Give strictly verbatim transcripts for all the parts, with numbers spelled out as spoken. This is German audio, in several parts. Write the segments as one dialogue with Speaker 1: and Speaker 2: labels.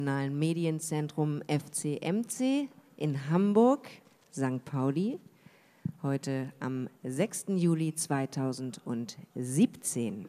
Speaker 1: Medienzentrum F C M C in Hamburg, Sankt Pauli, heute am sechsten Juli zweitausendsiebzehn.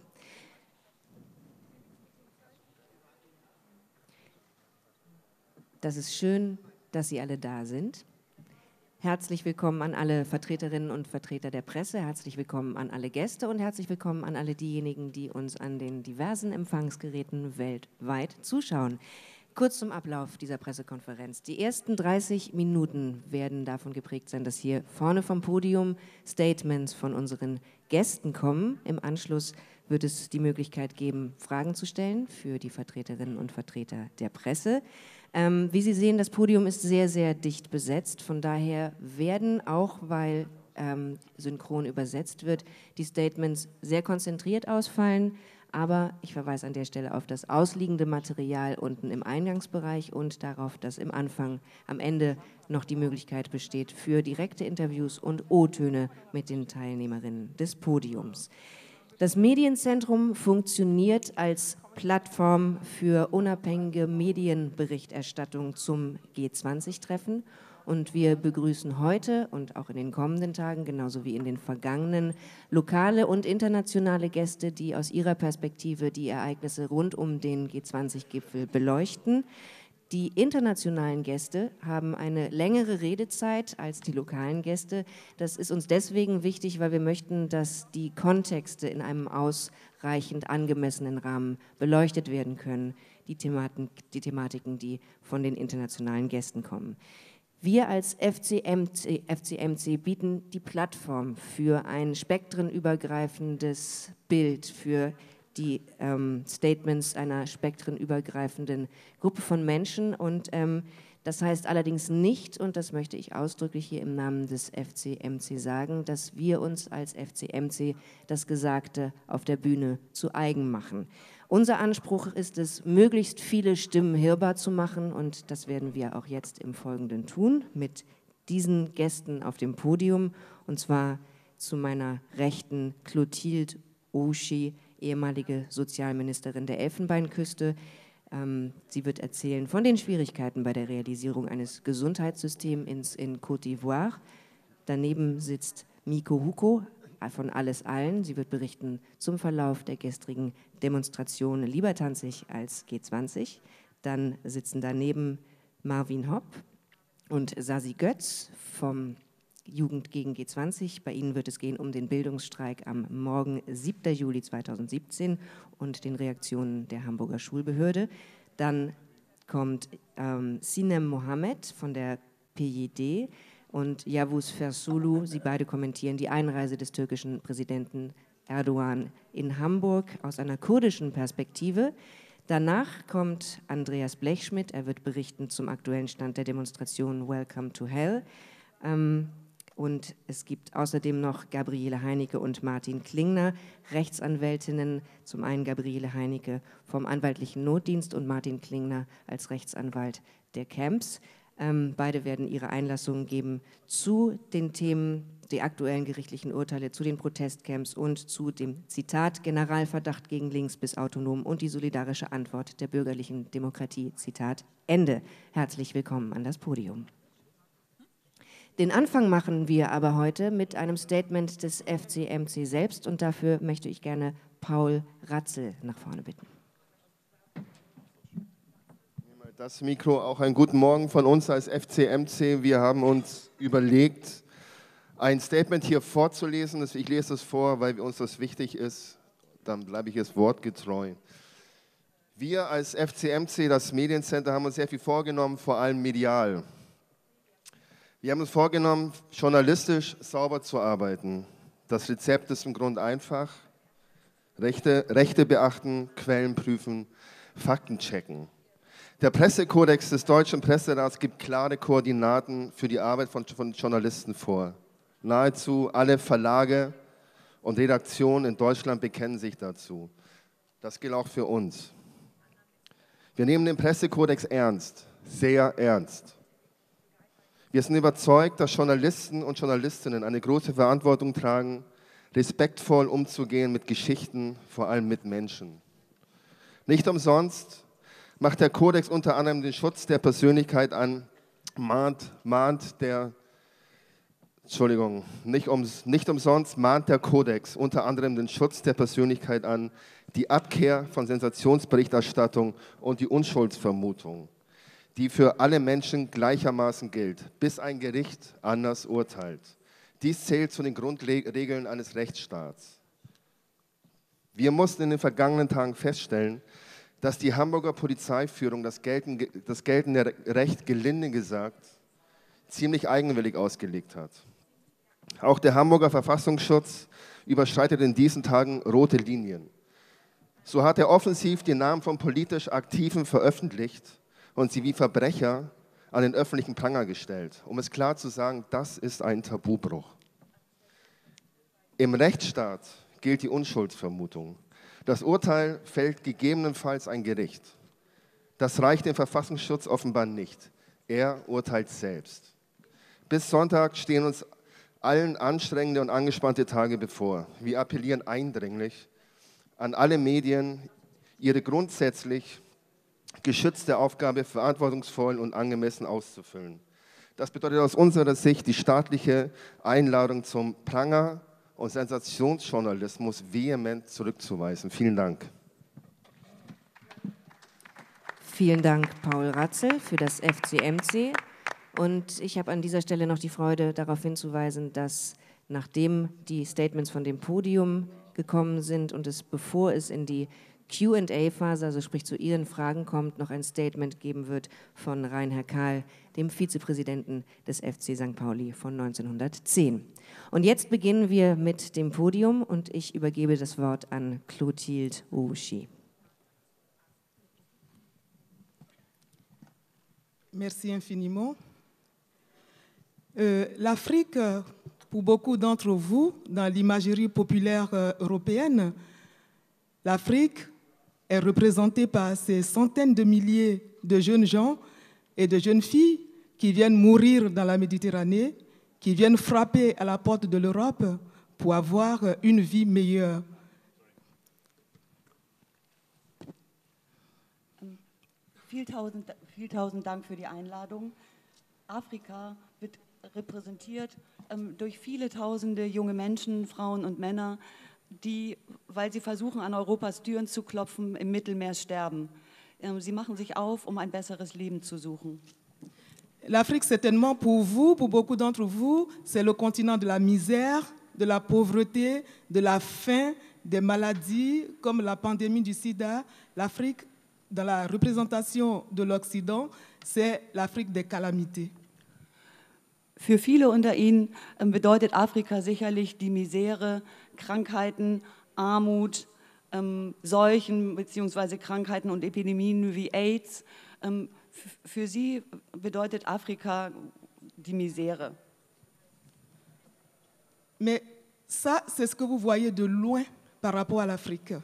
Speaker 1: Das ist schön, dass Sie alle da sind. Herzlich willkommen an alle Vertreterinnen und Vertreter der Presse, herzlich willkommen an alle Gäste und herzlich willkommen an alle diejenigen, die uns an den diversen Empfangsgeräten weltweit zuschauen. Kurz zum Ablauf dieser Pressekonferenz. Die ersten dreißig Minuten werden davon geprägt sein, dass hier vorne vom Podium Statements von unseren Gästen kommen. Im Anschluss wird es die Möglichkeit geben, Fragen zu stellen für die Vertreterinnen und Vertreter der Presse. Ähm, wie Sie sehen, das Podium ist sehr, sehr dicht besetzt. Von daher werden, auch weil ähm, synchron übersetzt wird, die Statements sehr konzentriert ausfallen. Aber ich verweise an der Stelle auf das ausliegende Material unten im Eingangsbereich und darauf, dass im Anfang, am Ende noch die Möglichkeit besteht für direkte Interviews und O-Töne mit den Teilnehmerinnen des Podiums. Das Medienzentrum funktioniert als Plattform für unabhängige Medienberichterstattung zum G zwanzig Treffen. Und wir begrüßen heute und auch in den kommenden Tagen, genauso wie in den vergangenen, lokale und internationale Gäste, die aus ihrer Perspektive die Ereignisse rund um den G zwanzig Gipfel beleuchten. Die internationalen Gäste haben eine längere Redezeit als die lokalen Gäste. Das ist uns deswegen wichtig, weil wir möchten, dass die Kontexte in einem ausreichend angemessenen Rahmen beleuchtet werden können, die Thematen, die Thematiken, die von den internationalen Gästen kommen. Wir als F C M C, F C M C bieten die Plattform für ein spektrenübergreifendes Bild, für die ähm, Statements einer spektrenübergreifenden Gruppe von Menschen. Und ähm, das heißt allerdings nicht, und das möchte ich ausdrücklich hier im Namen des F C M C sagen, dass wir uns als F C M C das Gesagte auf der Bühne zu eigen machen. Unser Anspruch ist es, möglichst viele Stimmen hörbar zu machen, und das werden wir auch jetzt im Folgenden tun, mit diesen Gästen auf dem Podium, und zwar zu meiner Rechten Clotilde Ouchy, ehemalige Sozialministerin der Elfenbeinküste. Ähm, sie wird erzählen von den Schwierigkeiten bei der Realisierung eines Gesundheitssystems in, in Côte d'Ivoire. Daneben sitzt Miko Huko von Alles Allen. Sie wird berichten zum Verlauf der gestrigen Demonstration Lieber Tanzig als G zwanzig. Dann sitzen daneben Marvin Hopp und Sasi Götz vom Jugend gegen G zwanzig. Bei Ihnen wird es gehen um den Bildungsstreik am Morgen siebten Juli zweitausendsiebzehn und den Reaktionen der Hamburger Schulbehörde. Dann kommt ähm, Sinem Mohammed von der P J D und Yavuz Fersulu. Sie beide kommentieren die Einreise des türkischen Präsidenten Erdogan in Hamburg aus einer kurdischen Perspektive. Danach kommt Andreas Blechschmidt. Er wird berichten zum aktuellen Stand der Demonstration Welcome to Hell. Ähm, Und es gibt außerdem noch Gabriele Heinecke und Martin Klingner, Rechtsanwältinnen. Zum einen Gabriele Heinecke vom Anwaltlichen Notdienst und Martin Klingner als Rechtsanwalt der Camps. Ähm, beide werden ihre Einlassungen geben zu den Themen, die aktuellen gerichtlichen Urteile, zu den Protestcamps und zu dem Zitat Generalverdacht gegen links bis autonom und die solidarische Antwort der bürgerlichen Demokratie. Zitat Ende. Herzlich willkommen an das Podium. Den Anfang machen wir aber heute mit einem Statement des F C M C selbst, und dafür möchte ich gerne Paul Ratzel nach vorne bitten.
Speaker 2: Das Mikro, auch einen guten Morgen von uns als F C M C. Wir haben uns überlegt, ein Statement hier vorzulesen. Ich lese es vor, weil uns das wichtig ist. Dann bleibe ich jetzt wortgetreu. Wir als F C M C, das Mediencenter, haben uns sehr viel vorgenommen, vor allem medial. Wir haben uns vorgenommen, journalistisch sauber zu arbeiten. Das Rezept ist im Grunde einfach. Rechte, Rechte beachten, Quellen prüfen, Fakten checken. Der Pressekodex des Deutschen Presserats gibt klare Koordinaten für die Arbeit von, von Journalisten vor. Nahezu alle Verlage und Redaktionen in Deutschland bekennen sich dazu. Das gilt auch für uns. Wir nehmen den Pressekodex ernst, sehr ernst. Wir sind überzeugt, dass Journalisten und Journalistinnen eine große Verantwortung tragen, respektvoll umzugehen mit Geschichten, vor allem mit Menschen. Nicht umsonst macht der Kodex unter anderem den Schutz der Persönlichkeit an, mahnt, mahnt der, Entschuldigung, nicht, ums, nicht umsonst mahnt der Kodex unter anderem den Schutz der Persönlichkeit an, die Abkehr von Sensationsberichterstattung und die Unschuldsvermutung, die für alle Menschen gleichermaßen gilt, bis ein Gericht anders urteilt. Dies zählt zu den Grundregeln eines Rechtsstaats. Wir mussten in den vergangenen Tagen feststellen, dass die Hamburger Polizeiführung das geltende, das geltende Recht, gelinde gesagt, ziemlich eigenwillig ausgelegt hat. Auch der Hamburger Verfassungsschutz überschreitet in diesen Tagen rote Linien. So hat er offensiv die Namen von politisch Aktiven veröffentlicht und sie wie Verbrecher an den öffentlichen Pranger gestellt, um es klar zu sagen, das ist ein Tabubruch. Im Rechtsstaat gilt die Unschuldsvermutung. Das Urteil fällt gegebenenfalls ein Gericht. Das reicht dem Verfassungsschutz offenbar nicht. Er urteilt selbst. Bis Sonntag stehen uns allen anstrengende und angespannte Tage bevor. Wir appellieren eindringlich an alle Medien, ihre grundsätzlich geschützte Aufgabe verantwortungsvoll und angemessen auszufüllen. Das bedeutet aus unserer Sicht die staatliche Einladung zum Pranger und Sensationsjournalismus vehement zurückzuweisen. Vielen Dank.
Speaker 1: Vielen Dank, Paul Ratzel, für das F C M C. Und ich habe an dieser Stelle noch die Freude, darauf hinzuweisen, dass nachdem die Statements von dem Podium gekommen sind und es, bevor es in die Q and A-Phase, also sprich zu Ihren Fragen kommt, noch ein Statement geben wird von Reinhard Kahl, dem Vizepräsidenten des F C Sankt Pauli von neunzehnhundertzehn. Und jetzt beginnen wir mit dem Podium und ich übergebe das Wort an Clotilde Ouchi.
Speaker 3: Merci infiniment. Euh, L'Afrique, pour beaucoup d'entre vous, dans l'imagerie populaire euh, européenne, l'Afrique est représentée par ces centaines de milliers de jeunes gens et de jeunes filles qui viennent mourir dans la Méditerranée, qui viennent frapper à la porte de l'Europe pour avoir une vie meilleure.
Speaker 4: Vielen tausend, vielen tausend Dank für die Einladung. Afrika wird repräsentiert ähm, durch viele tausende junge Menschen, Frauen und Männer, die, weil sie versuchen, an Europas Türen zu klopfen, im Mittelmeer sterben. Ähm, sie machen sich auf, um ein besseres Leben zu suchen.
Speaker 3: L'Afrique, certainement pour vous, pour beaucoup d'entre vous, c'est le continent de la misère, de la pauvreté, de la faim, des maladies comme la pandémie du sida. L'Afrique, dans la représentation de l'Occident, c'est l'Afrique des calamités.
Speaker 4: Für viele unter Ihnen bedeutet Afrika sicherlich die Misere, Krankheiten, Armut, ähm, Seuchen bzw. Krankheiten und Epidemien wie AIDS. Ähm, für Sie bedeutet Afrika die Misere.
Speaker 3: Mais ça, c'est ce que vous voyez de loin par rapport à l'Afrique.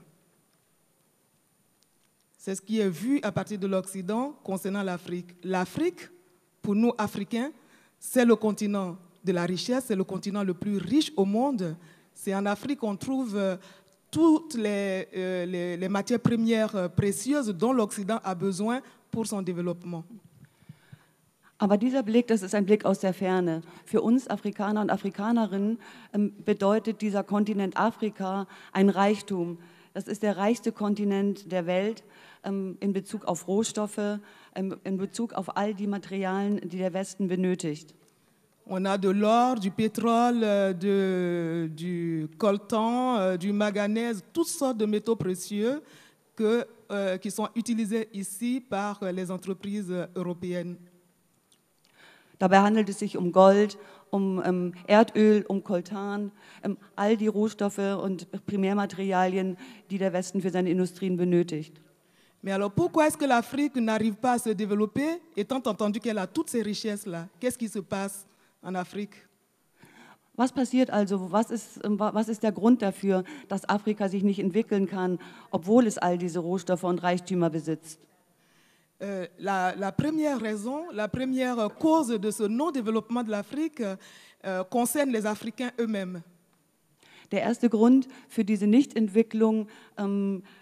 Speaker 3: C'est ce qui est vu à partir de l'Occident concernant l'Afrique. L'Afrique, pour nous Africains, c'est le continent de la richesse, c'est le continent le plus riche au monde. C'est en Afrique qu'on trouve euh, toutes les, euh, les, les matières premières euh, précieuses dont l'Occident a besoin pour son développement.
Speaker 4: Aber dieser Blick, das ist ein Blick aus der Ferne. Für uns Afrikaner und Afrikanerinnen ähm, bedeutet dieser Kontinent Afrika ein Reichtum. Das ist der reichste Kontinent der Welt ähm, in Bezug auf Rohstoffe, ähm, in Bezug auf all die Materialien, die der Westen benötigt.
Speaker 3: On a de l'or, du pétrole, de, du coltan, du manganèse, toutes sortes de métaux précieux que, euh, qui sont utilisés ici par les entreprises européennes.
Speaker 4: Dabei handelt es sich um Gold, um ähm, Erdöl, um Koltan, ähm, all die Rohstoffe und Primärmaterialien, die der Westen für seine Industrien benötigt.
Speaker 3: Mais alors pourquoi est-ce que l'Afrique n'arrive pas à se développer, étant entendu qu'elle a toutes ces richesses-là? Qu'est-ce qui se passe en Afrique?
Speaker 4: Was passiert also? Was ist, was ist der Grund dafür, dass Afrika sich nicht entwickeln kann, obwohl es all diese Rohstoffe und Reichtümer besitzt?
Speaker 3: Euh, la, la première raison, la première cause de ce non-développement de l'Afrique euh, concerne les Africains eux-mêmes.
Speaker 4: Der erste Grund für diese Nichtentwicklung ähm,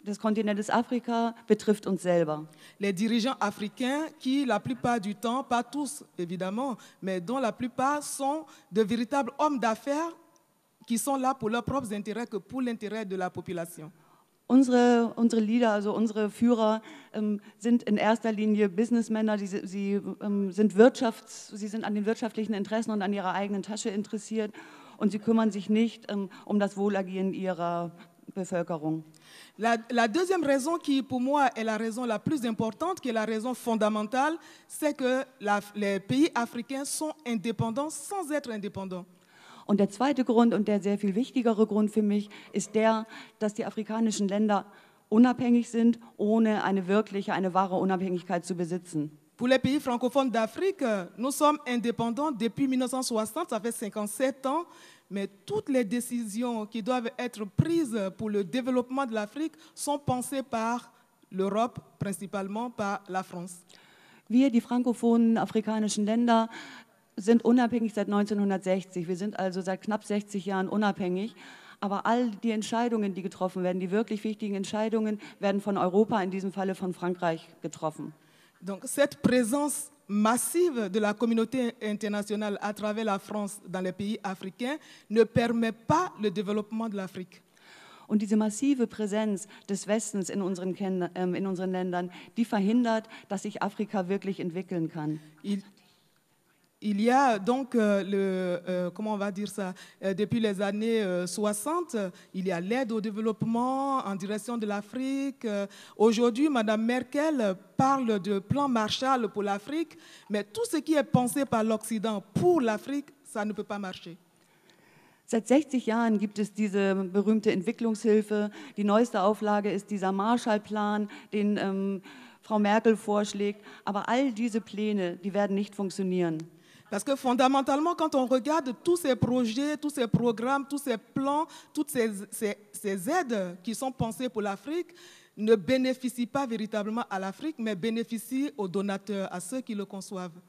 Speaker 4: des Kontinentes Afrika betrifft uns selber.
Speaker 3: Les dirigeants africains qui, la plupart du temps, pas tous évidemment, mais dont la plupart sont de véritables hommes d'affaires qui sont là pour leurs propres intérêts que pour l'intérêt de la population.
Speaker 4: Unsere, unsere Leader, also unsere Führer, ähm, sind in erster Linie Businessmänner, die, sie, ähm, sind Wirtschafts-, sie sind an den wirtschaftlichen Interessen und an ihrer eigenen Tasche interessiert und sie kümmern sich nicht ähm, um das Wohlergehen ihrer Bevölkerung.
Speaker 3: La, la deuxième raison qui, pour moi, est la raison la plus importante, qui est la raison fondamentale, c'est que la, les pays africains sont indépendants sans être indépendants.
Speaker 4: Und der zweite Grund und der sehr viel wichtigere Grund für mich ist der, dass die afrikanischen Länder unabhängig sind, ohne eine wirkliche, eine wahre Unabhängigkeit zu besitzen.
Speaker 3: Pour les pays francophones d'Afrique, nous sommes indépendants depuis mille neuf cent soixante, ça fait cinquante-sept ans, mais toutes les décisions qui doivent être prises pour le développement de l'Afrique sont pensées par l'Europe, principalement par la France.
Speaker 4: Wir, die frankophonen afrikanischen Länder, sind unabhängig seit neunzehnhundertsechzig. Wir sind also seit knapp sechzig Jahren unabhängig. Aber all die Entscheidungen, die getroffen werden, die wirklich wichtigen Entscheidungen, werden von Europa, in diesem Falle von Frankreich, getroffen.
Speaker 3: Donc cette présence massive de la communauté internationale à travers la France dans les pays africains ne permet pas le développement de l'Afrique.
Speaker 4: Und diese massive Präsenz des Westens in unseren, ähm, in unseren Ländern, die verhindert, dass sich Afrika wirklich entwickeln kann.
Speaker 3: Il Il y a donc, euh, le, euh, comment on va dire ça, euh, depuis les années euh, soixante, il y a l'aide au développement en direction de l'Afrique. Euh, Aujourd'hui, Madame Merkel parle de plan Marshall pour l'Afrique, mais tout ce qui est pensé par l'Occident pour l'Afrique, ça ne peut pas marcher.
Speaker 4: Seit sechzig Jahren gibt es diese berühmte Entwicklungshilfe. Die neueste Auflage ist dieser Marshallplan, den ähm, Frau Merkel vorschlägt. Aber all diese Pläne, die werden nicht funktionieren.
Speaker 3: Parce que fondamentalement, quand on regarde tous ces projets, tous ces programmes, tous ces plans, toutes ces, ces, ces aides qui sont pensées pour l'Afrique, ne bénéficient pas véritablement à l'Afrique, mais bénéficient aux donateurs, à ceux qui le conçoivent.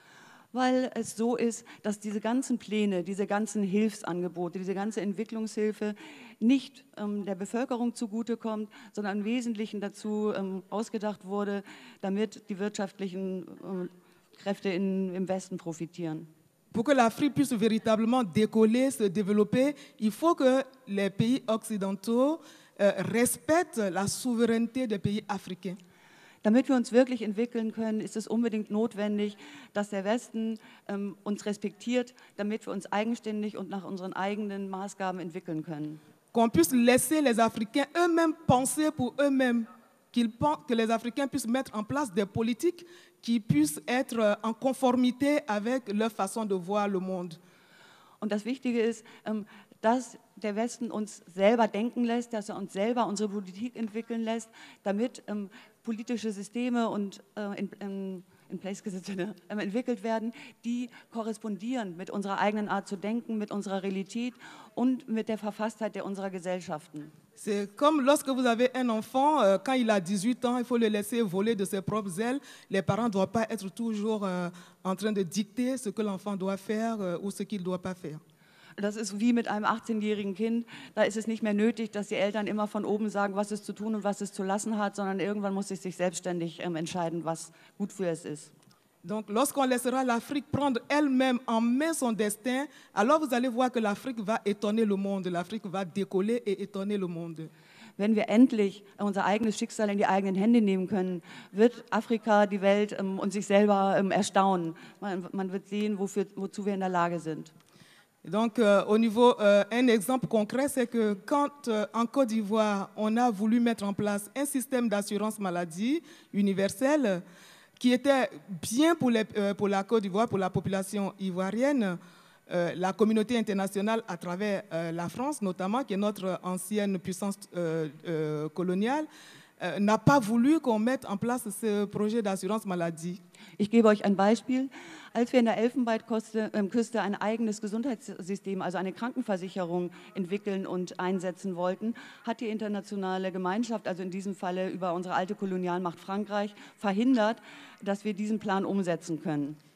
Speaker 4: Weil es so ist, dass diese ganzen Pläne, diese ganzen Hilfsangebote, diese ganze Entwicklungshilfe nicht ähm, der Bevölkerung zugutekommt, sondern im Wesentlichen dazu ähm, ausgedacht wurde, damit die wirtschaftlichen ähm, Kräfte in, im Westen profitieren.
Speaker 3: Pour que l'Afrique puisse véritablement décoller, se développer, il faut que les pays occidentaux euh, respectent la souveraineté des pays africains.
Speaker 4: Damit wir uns wirklich entwickeln können, ist es unbedingt notwendig, dass der Westen ähm, uns respektiert, damit wir uns eigenständig und nach unseren eigenen Maßgaben entwickeln können.
Speaker 3: Qu'on puisse laisser les Africains eux-mêmes penser pour eux-mêmes, qu'ils pensent, que les Africains puissent mettre en place des politiques qui puissent être en conformité avec leur façon de voir le monde.
Speaker 4: Und das Wichtige ist, ähm, dass der Westen uns selber denken lässt, dass er uns selber unsere Politik entwickeln lässt, damit ähm, politische Systeme und äh, in, in, in place gesetzt, äh, entwickelt werden, die korrespondieren mit unserer eigenen Art zu denken, mit unserer Realität und mit der Verfasstheit der unserer Gesellschaften.
Speaker 3: C'est comme lorsque vous avez un enfant, euh, quand il a dix-huit ans, il faut le laisser voler de ses propres ailes. Les parents ne doivent pas être toujours euh, en train de dicter ce que l'enfant doit faire euh, ou ce qu'il ne doit pas faire.
Speaker 4: Das ist wie mit einem achtzehnjährigen Kind. Da ist es nicht mehr nötig, dass die Eltern immer von oben sagen, was es zu tun und was es zu lassen hat, sondern irgendwann muss es sich selbstständig ähm, entscheiden, was gut für es ist.
Speaker 3: Donc, lorsqu'on laissera l'Afrique prendre elle-même en main son destin, alors vous allez voir que l'Afrique va étonner le monde, l'Afrique va décoller et étonner le monde.
Speaker 4: Wenn wir endlich unser eigenes Schicksal in die eigenen Hände nehmen können, wird Afrika, die Welt ähm, und sich selber ähm, erstaunen. Man, man wird sehen, wofür, wozu wir in der Lage sind.
Speaker 3: Donc, euh, au niveau, euh, un exemple concret, c'est que quand euh, en Côte d'Ivoire, on a voulu mettre en place un système d'assurance maladie universel qui était bien pour, les, euh, pour la Côte d'Ivoire, pour la population ivoirienne, euh, la communauté internationale à travers euh, la France notamment, qui est notre ancienne puissance euh, euh, coloniale, euh, n'a pas voulu qu'on mette en place ce projet d'assurance maladie.
Speaker 4: Ich gebe euch ein Beispiel. Als wir in der Elfenbeinküste äh, ein eigenes Gesundheitssystem, also eine Krankenversicherung entwickeln und einsetzen wollten, hat die internationale Gemeinschaft, also in diesem Falle über unsere alte Kolonialmacht Frankreich, verhindert, dass wir diesen Plan umsetzen können.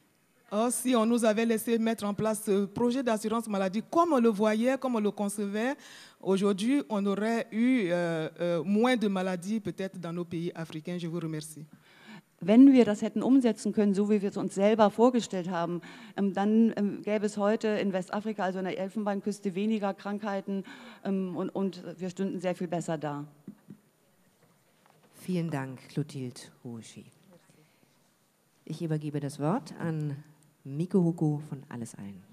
Speaker 3: Oh, si on nous avait laissé mettre en place ce projet d'assurance maladie comme on le voyait, comme on le concevait, aujourd'hui, on aurait eu euh, euh, moins de maladies peut-être dans nos pays africains. Je vous remercie.
Speaker 4: Wenn wir das hätten umsetzen können, so wie wir es uns selber vorgestellt haben, dann gäbe es heute in Westafrika, also in der Elfenbeinküste, weniger Krankheiten und, und wir stünden sehr viel besser da.
Speaker 1: Vielen Dank, Clotilde Rouchy. Ich übergebe das Wort an Miko Huko von Alles Allen.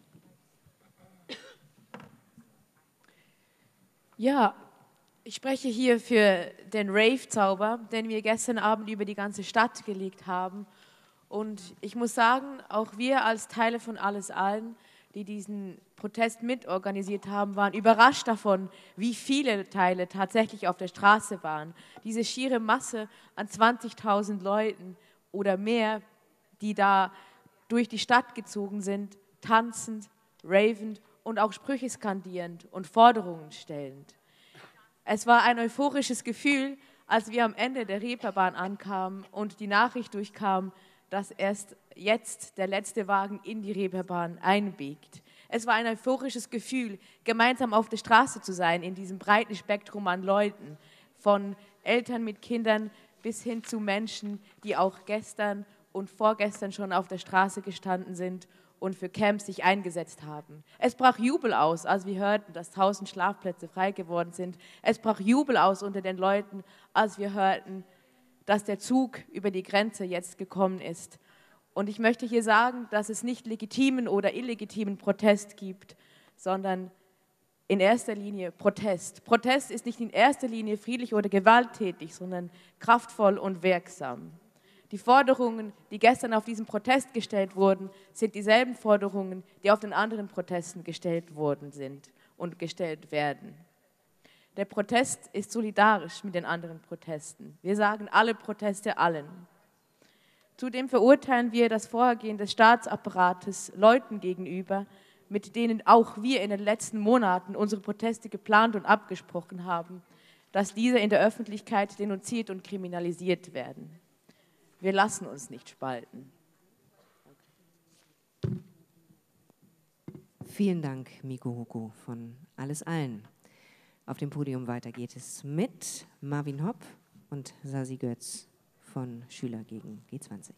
Speaker 5: Ja, ich spreche hier für den Rave-Zauber, den wir gestern Abend über die ganze Stadt gelegt haben. Und ich muss sagen, auch wir als Teile von Alles Allen, die diesen Protest mitorganisiert haben, waren überrascht davon, wie viele Teile tatsächlich auf der Straße waren. Diese schiere Masse an zwanzigtausend Leuten oder mehr, die da durch die Stadt gezogen sind, tanzend, ravend und auch Sprüche skandierend und Forderungen stellend. Es war ein euphorisches Gefühl, als wir am Ende der Reeperbahn ankamen und die Nachricht durchkam, dass erst jetzt der letzte Wagen in die Reeperbahn einbiegt. Es war ein euphorisches Gefühl, gemeinsam auf der Straße zu sein, in diesem breiten Spektrum an Leuten, von Eltern mit Kindern bis hin zu Menschen, die auch gestern und vorgestern schon auf der Straße gestanden sind und für Camps sich eingesetzt haben. Es brach Jubel aus, als wir hörten, dass tausend Schlafplätze frei geworden sind. Es brach Jubel aus unter den Leuten, als wir hörten, dass der Zug über die Grenze jetzt gekommen ist. Und ich möchte hier sagen, dass es nicht legitimen oder illegitimen Protest gibt, sondern in erster Linie Protest. Protest ist nicht in erster Linie friedlich oder gewalttätig, sondern kraftvoll und wirksam. Die Forderungen, die gestern auf diesem Protest gestellt wurden, sind dieselben Forderungen, die auf den anderen Protesten gestellt worden sind und gestellt werden. Der Protest ist solidarisch mit den anderen Protesten. Wir sagen alle Proteste allen. Zudem verurteilen wir das Vorgehen des Staatsapparates Leuten gegenüber, mit denen auch wir in den letzten Monaten unsere Proteste geplant und abgesprochen haben, dass diese in der Öffentlichkeit denunziert und kriminalisiert werden. Wir lassen uns nicht spalten.
Speaker 1: Vielen Dank, Miko Huko von Alles Allen. Auf dem Podium weiter geht es mit Marvin Hopp und Sasi Götz von Schüler gegen G zwanzig.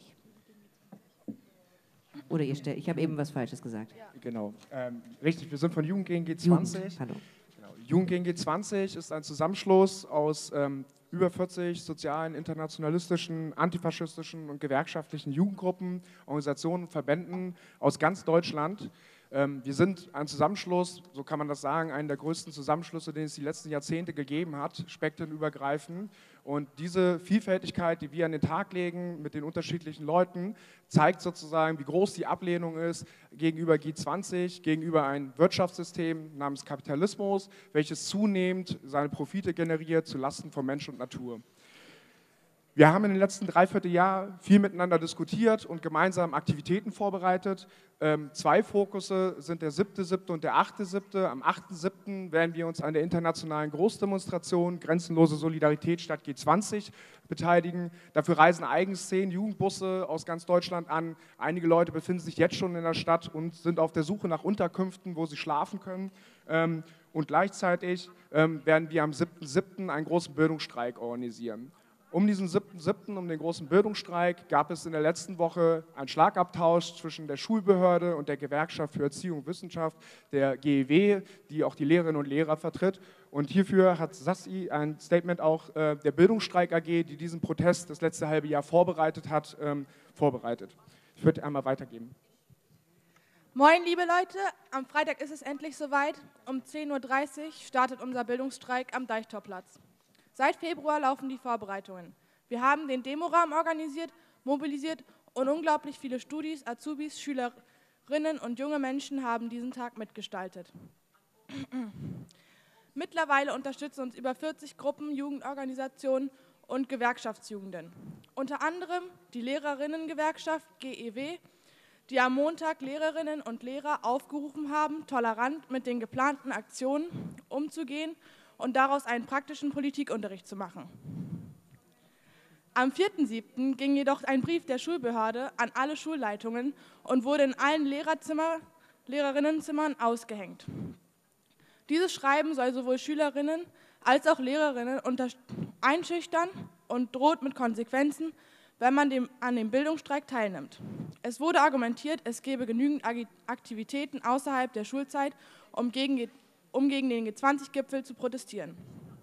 Speaker 1: Oder ihr stellt, ich habe eben was Falsches gesagt.
Speaker 6: Ja. Genau, ähm, richtig, wir sind von Jugend gegen G zwanzig.
Speaker 1: Jugend, hallo.
Speaker 6: Genau. Jugend gegen G zwanzig ist ein Zusammenschluss aus ähm, über vierzig sozialen, internationalistischen, antifaschistischen und gewerkschaftlichen Jugendgruppen, Organisationen, Verbänden aus ganz Deutschland. Ähm, wir sind ein Zusammenschluss, so kann man das sagen, einer der größten Zusammenschlüsse, den es die letzten Jahrzehnte gegeben hat, spektrenübergreifend. Und diese Vielfältigkeit, die wir an den Tag legen mit den unterschiedlichen Leuten, zeigt sozusagen, wie groß die Ablehnung ist gegenüber G zwanzig, gegenüber einem Wirtschaftssystem namens Kapitalismus, welches zunehmend seine Profite generiert zulasten von Mensch und Natur. Wir haben in den letzten Dreivierteljahr viel miteinander diskutiert und gemeinsam Aktivitäten vorbereitet. Ähm, zwei Fokusse sind der siebte siebte und der achte siebte Am achten siebten werden wir uns an der internationalen Großdemonstration Grenzenlose Solidarität statt G zwanzig beteiligen. Dafür reisen eigens zehn Jugendbusse aus ganz Deutschland an. Einige Leute befinden sich jetzt schon in der Stadt und sind auf der Suche nach Unterkünften, wo sie schlafen können. Ähm, und gleichzeitig ähm, werden wir am siebten siebten einen großen Bildungsstreik organisieren. Um diesen siebten siebten, um den großen Bildungsstreik, gab es in der letzten Woche einen Schlagabtausch zwischen der Schulbehörde und der Gewerkschaft für Erziehung und Wissenschaft, der G E W, die auch die Lehrerinnen und Lehrer vertritt. Und hierfür hat Sassi ein Statement auch äh, der Bildungsstreik A G, die diesen Protest das letzte halbe Jahr vorbereitet hat, ähm, vorbereitet. Ich würde einmal weitergeben.
Speaker 7: Moin, liebe Leute, am Freitag ist es endlich soweit. Um zehn Uhr dreißig startet unser Bildungsstreik am Deichtorplatz. Seit Februar laufen die Vorbereitungen. Wir haben den Demoraum organisiert, mobilisiert und unglaublich viele Studis, Azubis, Schülerinnen und junge Menschen haben diesen Tag mitgestaltet. Mittlerweile unterstützen uns über vierzig Gruppen, Jugendorganisationen und Gewerkschaftsjugenden. Unter anderem die Lehrerinnengewerkschaft G E W, die am Montag Lehrerinnen und Lehrer aufgerufen haben, tolerant mit den geplanten Aktionen umzugehen und daraus einen praktischen Politikunterricht zu machen. Am vierten siebten ging jedoch ein Brief der Schulbehörde an alle Schulleitungen und wurde in allen Lehrerzimmer, Lehrerinnenzimmern ausgehängt. Dieses Schreiben soll sowohl Schülerinnen als auch Lehrerinnen einschüchtern und droht mit Konsequenzen, wenn man dem, an dem Bildungsstreik teilnimmt. Es wurde argumentiert, es gebe genügend Aktivitäten außerhalb der Schulzeit, um gegen, um gegen den G zwanzig Gipfel zu protestieren.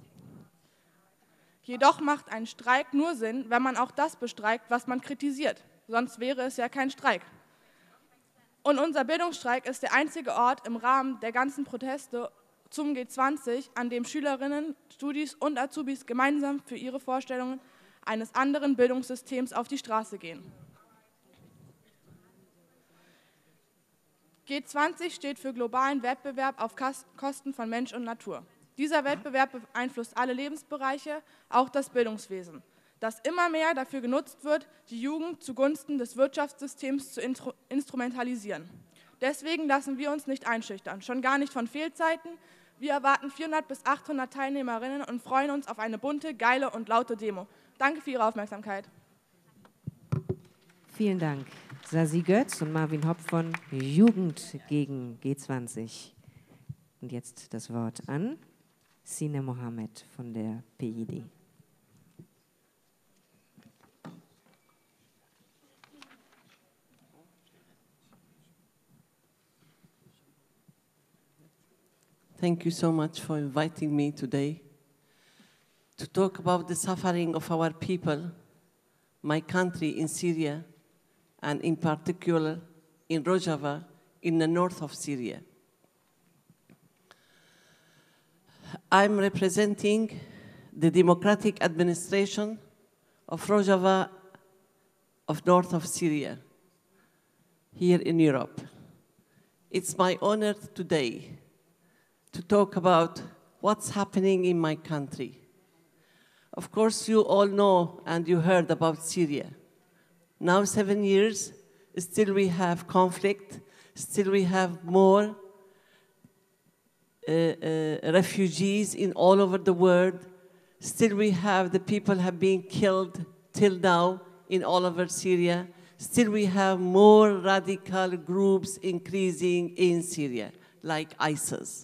Speaker 7: Jedoch macht ein Streik nur Sinn, wenn man auch das bestreikt, was man kritisiert. Sonst wäre es ja kein Streik. Und unser Bildungsstreik ist der einzige Ort im Rahmen der ganzen Proteste zum G zwanzig, an dem Schülerinnen, Studis und Azubis gemeinsam für ihre Vorstellungen eines anderen Bildungssystems auf die Straße gehen. G zwanzig steht für globalen Wettbewerb auf Kosten von Mensch und Natur. Dieser Wettbewerb beeinflusst alle Lebensbereiche, auch das Bildungswesen, das immer mehr dafür genutzt wird, die Jugend zugunsten des Wirtschaftssystems zu instrumentalisieren. Deswegen lassen wir uns nicht einschüchtern, schon gar nicht von Fehlzeiten. Wir erwarten vierhundert bis achthundert Teilnehmerinnen und freuen uns auf eine bunte, geile und laute Demo. Danke für Ihre Aufmerksamkeit.
Speaker 1: Vielen Dank. Sasi Götz und Marvin Hopp von Jugend gegen G zwanzig. Und jetzt das Wort an Sine Mohammed von der P I D.
Speaker 8: Thank you so much for inviting me today to talk about the suffering of our people, my country in Syria, and in particular in Rojava, in the north of Syria. I'm representing the democratic administration of Rojava of north of Syria, here in Europe. It's my honor today to talk about what's happening in my country. Of course, you all know and you heard about Syria. Now seven years, still we have conflict, still we have more uh, uh, refugees in all over the world, still we have the people have been killed till now in all over Syria, still we have more radical groups increasing in Syria, like ISIS.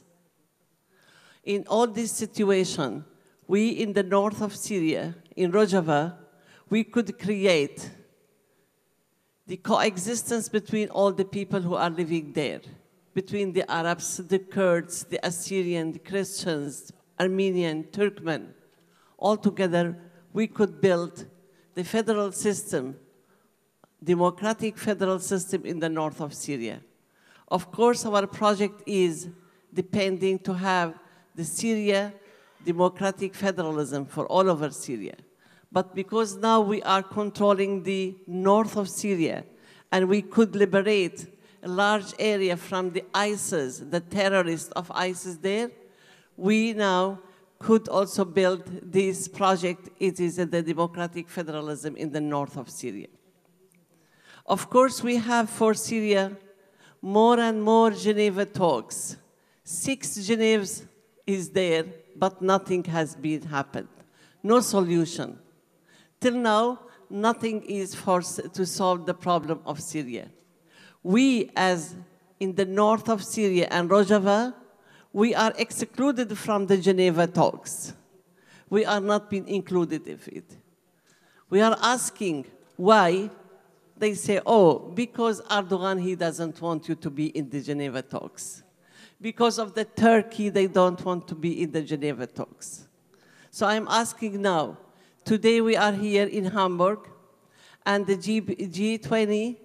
Speaker 8: In all this situation, we in the north of Syria, in Rojava, we could create the coexistence between all the people who are living there, between the Arabs, the Kurds, the Assyrian, the Christians, Armenian, Turkmen. All together, we could build the federal system, democratic federal system in the north of Syria. Of course, our project is depending to have the Syria democratic federalism for all over Syria. But because now we are controlling the north of Syria, and we could liberate a large area from the ISIS, the terrorists of ISIS there, we now could also build this project. It is the democratic federalism in the north of Syria. Of course, we have for Syria more and more Geneva talks. Six Geneves is there, but nothing has been happened. No solution. Till now, nothing is forced to solve the problem of Syria. We, as in the north of Syria and Rojava, we are excluded from the Geneva talks. We are not being included in it. We are asking why. They say, oh, because Erdogan, he doesn't want you to be in the Geneva talks. Because of the Turkey, they don't want to be in the Geneva talks. So I'm asking now, today we are here in Hamburg, and the G twenty,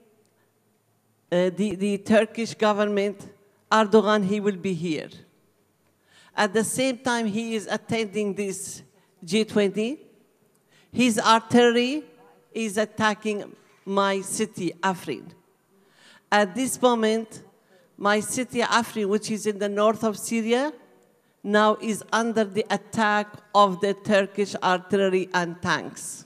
Speaker 8: uh, the, the Turkish government, Erdogan, he will be here. At the same time he is attending this G twenty, his artillery is attacking my city, Afrin. At this moment, my city, Afrin, which is in the north of Syria, now is under the attack of the Turkish artillery and tanks.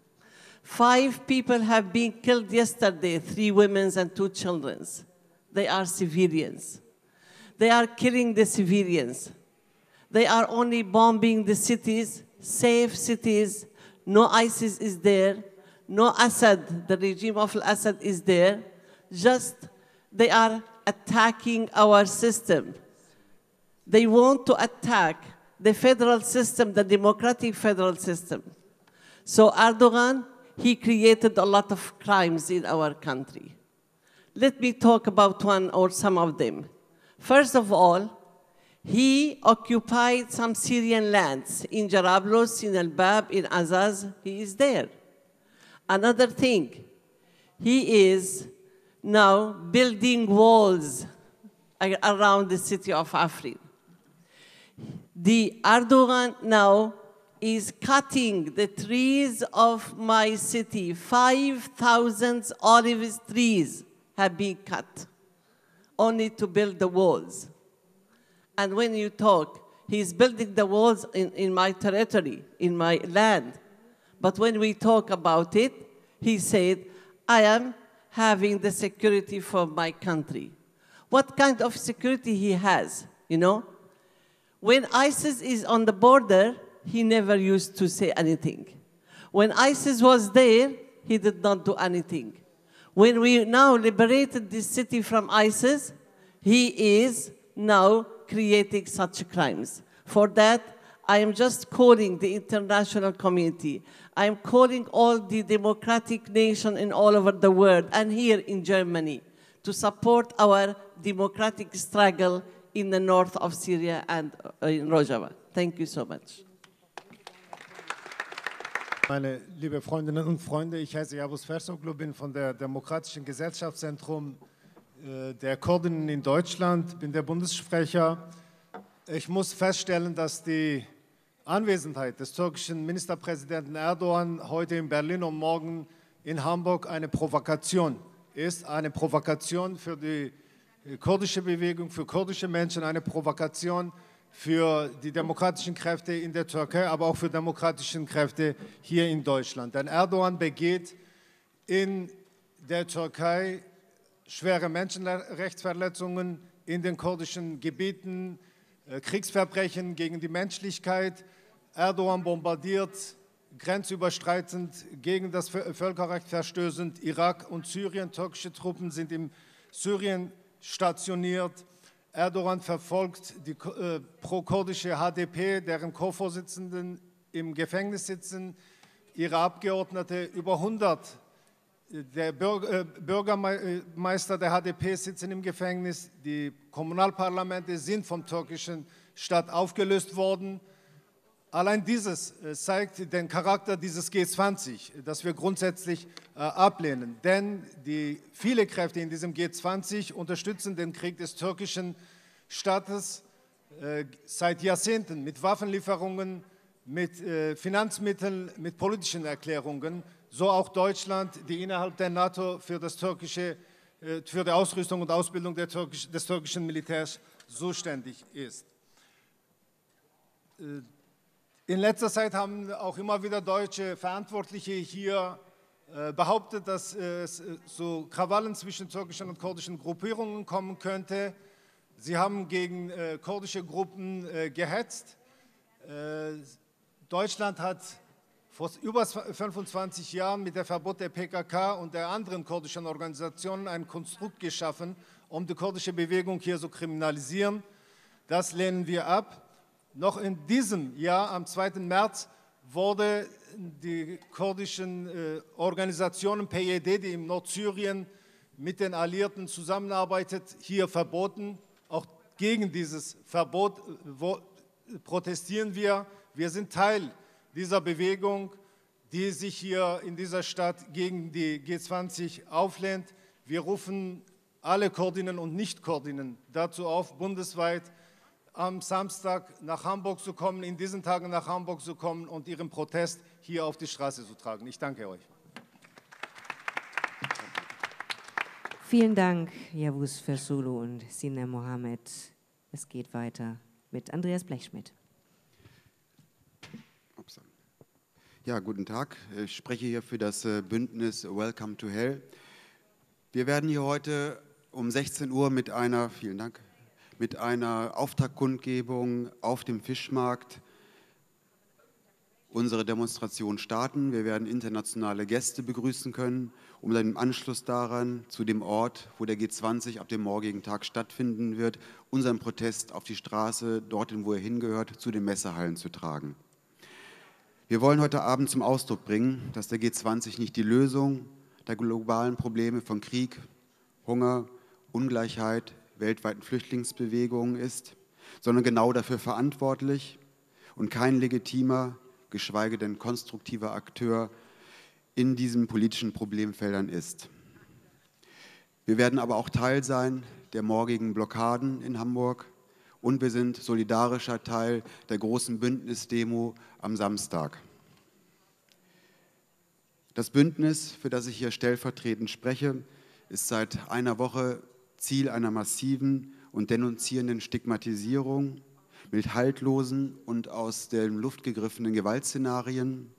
Speaker 8: Five people have been killed yesterday, three women and two children. They are civilians. They are killing the civilians. They are only bombing the cities, safe cities, No ISIS is there. No Assad, the regime of Assad is there. Just they are attacking our system. They want to attack the federal system, the democratic federal system. So Erdogan, he created a lot of crimes in our country. Let me talk about one or some of them. First of all, he occupied some Syrian lands in Jarablus, in Al-Bab, in Azaz. He is there. Another thing, he is now building walls around the city of Afrin. The Erdogan now is cutting the trees of my city. five thousand olive trees have been cut, only to build the walls. And when you talk, he's building the walls in, in my territory, in my land. But when we talk about it, he said, I am having the security for my country. What kind of security he has, you know? When ISIS is on the border, he never used to say anything. When ISIS was there, he did not do anything. When we now liberated this city from ISIS, he is now creating such crimes. For that, I am just calling the international community. I am calling all the democratic nations in all over the world and here in Germany to support our democratic struggle in the north of Syria and in Rojava. Thank you so much.
Speaker 9: Meine liebe Freundinnen und Freunde, ich heiße Yavuz Fersoglu, bin von der Demokratischen Gesellschaftszentrum äh, der Kurdinnen in Deutschland, bin der Bundessprecher. Ich muss feststellen, dass die Anwesenheit des türkischen Ministerpräsidenten Erdogan heute in Berlin und morgen in Hamburg eine Provokation ist, eine Provokation für die kurdische Bewegung, für kurdische Menschen, eine Provokation für die demokratischen Kräfte in der Türkei, aber auch für demokratische Kräfte hier in Deutschland. Denn Erdogan begeht in der Türkei schwere Menschenrechtsverletzungen in den kurdischen Gebieten, Kriegsverbrechen gegen die Menschlichkeit. Erdogan bombardiert grenzüberschreitend, gegen das Völkerrecht verstößend Irak und Syrien. Türkische Truppen sind in Syrien stationiert. Erdogan verfolgt die äh, pro-kurdische H D P, deren Co-Vorsitzenden im Gefängnis sitzen. Ihre Abgeordnete, über hundert der Bürger, äh, Bürgermeister der H D P sitzen im Gefängnis. Die Kommunalparlamente sind vom türkischen Staat aufgelöst worden. Allein dieses äh, zeigt den Charakter dieses G zwanzig, das wir grundsätzlich äh, ablehnen. Denn die, viele Kräfte in diesem G zwanzig unterstützen den Krieg des türkischen Staates äh, seit Jahrzehnten mit Waffenlieferungen, mit äh, Finanzmitteln, mit politischen Erklärungen. So auch Deutschland, die innerhalb der NATO für, das türkische, äh, für die Ausrüstung und Ausbildung der türkisch, des türkischen Militärs zuständig ist. Äh, In letzter Zeit haben auch immer wieder deutsche Verantwortliche hier äh, behauptet, dass es äh, zu Krawallen zwischen türkischen und kurdischen Gruppierungen kommen könnte. Sie haben gegen äh, kurdische Gruppen äh, gehetzt. Äh, Deutschland hat vor über fünfundzwanzig Jahren mit dem Verbot der P K K und der anderen kurdischen Organisationen ein Konstrukt geschaffen, um die kurdische Bewegung hier zu kriminalisieren. Das lehnen wir ab. Noch in diesem Jahr, am zweiten März, wurde die kurdischen äh, Organisationen P Y D, die in Nordsyrien mit den Alliierten zusammenarbeitet, hier verboten. Auch gegen dieses Verbot wo, protestieren wir. Wir sind Teil dieser Bewegung, die sich hier in dieser Stadt gegen die G zwanzig auflehnt. Wir rufen alle Kurdinnen und Nicht-Kurdinnen dazu auf, bundesweit am Samstag nach Hamburg zu kommen, in diesen Tagen nach Hamburg zu kommen und ihren Protest hier auf die Straße zu tragen. Ich danke euch.
Speaker 1: Vielen Dank, Yavuz Fersoglu und Sinem Mohammed. Es geht weiter mit Andreas Blechschmidt.
Speaker 10: Ja, guten Tag. Ich spreche hier für das Bündnis Welcome to Hell. Wir werden hier heute um sechzehn Uhr mit einer, vielen Dank, mit einer Auftaktkundgebung auf dem Fischmarkt unsere Demonstration starten. Wir werden internationale Gäste begrüßen können, um dann im Anschluss daran zu dem Ort, wo der G zwanzig ab dem morgigen Tag stattfinden wird, unseren Protest auf die Straße, dorthin, wo er hingehört, zu den Messehallen zu tragen. Wir wollen heute Abend zum Ausdruck bringen, dass der G zwanzig nicht die Lösung der globalen Probleme von Krieg, Hunger, Ungleichheit, weltweiten Flüchtlingsbewegungen ist, sondern genau dafür verantwortlich und kein legitimer, geschweige denn konstruktiver Akteur in diesen politischen Problemfeldern ist. Wir werden aber auch Teil sein der morgigen Blockaden in Hamburg und wir sind solidarischer Teil der großen Bündnisdemo am Samstag. Das Bündnis, für das ich hier stellvertretend spreche, ist seit einer Woche Ziel einer massiven und denunzierenden Stigmatisierung mit haltlosen und aus der Luft gegriffenen Gewaltszenarien.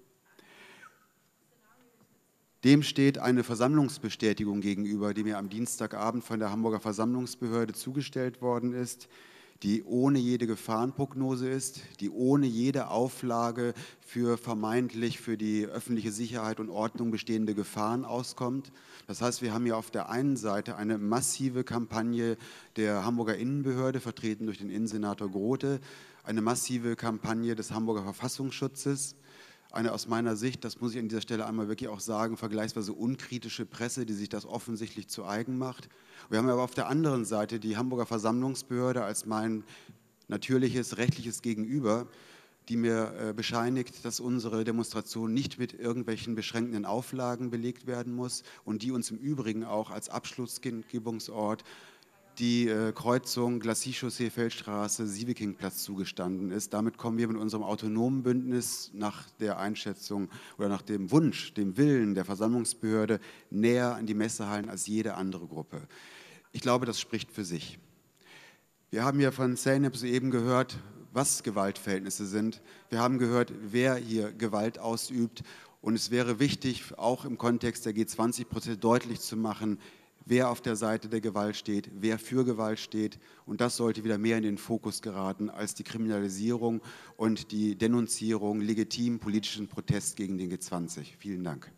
Speaker 10: Dem steht eine Versammlungsbestätigung gegenüber, die mir am Dienstagabend von der Hamburger Versammlungsbehörde zugestellt worden ist, die ohne jede Gefahrenprognose ist, die ohne jede Auflage für vermeintlich für die öffentliche Sicherheit und Ordnung bestehende Gefahren auskommt. Das heißt, wir haben hier auf der einen Seite eine massive Kampagne der Hamburger Innenbehörde, vertreten durch den Innensenator Grote, eine massive Kampagne des Hamburger Verfassungsschutzes, eine aus meiner Sicht, das muss ich an dieser Stelle einmal wirklich auch sagen, vergleichsweise unkritische Presse, die sich das offensichtlich zu eigen macht. Wir haben aber auf der anderen Seite die Hamburger Versammlungsbehörde als mein natürliches rechtliches Gegenüber, die mir bescheinigt, dass unsere Demonstration nicht mit irgendwelchen beschränkenden Auflagen belegt werden muss und die uns im Übrigen auch als Abschlussgebungsort die äh, Kreuzung Glacis-Chaussee, Feldstraße, Sievekingplatz zugestanden ist. Damit kommen wir mit unserem autonomen Bündnis nach der Einschätzung oder nach dem Wunsch, dem Willen der Versammlungsbehörde näher an die Messehallen als jede andere Gruppe. Ich glaube, das spricht für sich. Wir haben ja von Zeynep soeben gehört, was Gewaltverhältnisse sind. Wir haben gehört, wer hier Gewalt ausübt. Und es wäre wichtig, auch im Kontext der G zwanzig-Prozesse deutlich zu machen, wer auf der Seite der Gewalt steht, wer für Gewalt steht. Und das sollte wieder mehr in den Fokus geraten als die Kriminalisierung und die Denunzierung legitimen politischen Protests gegen den G zwanzig. Vielen Dank.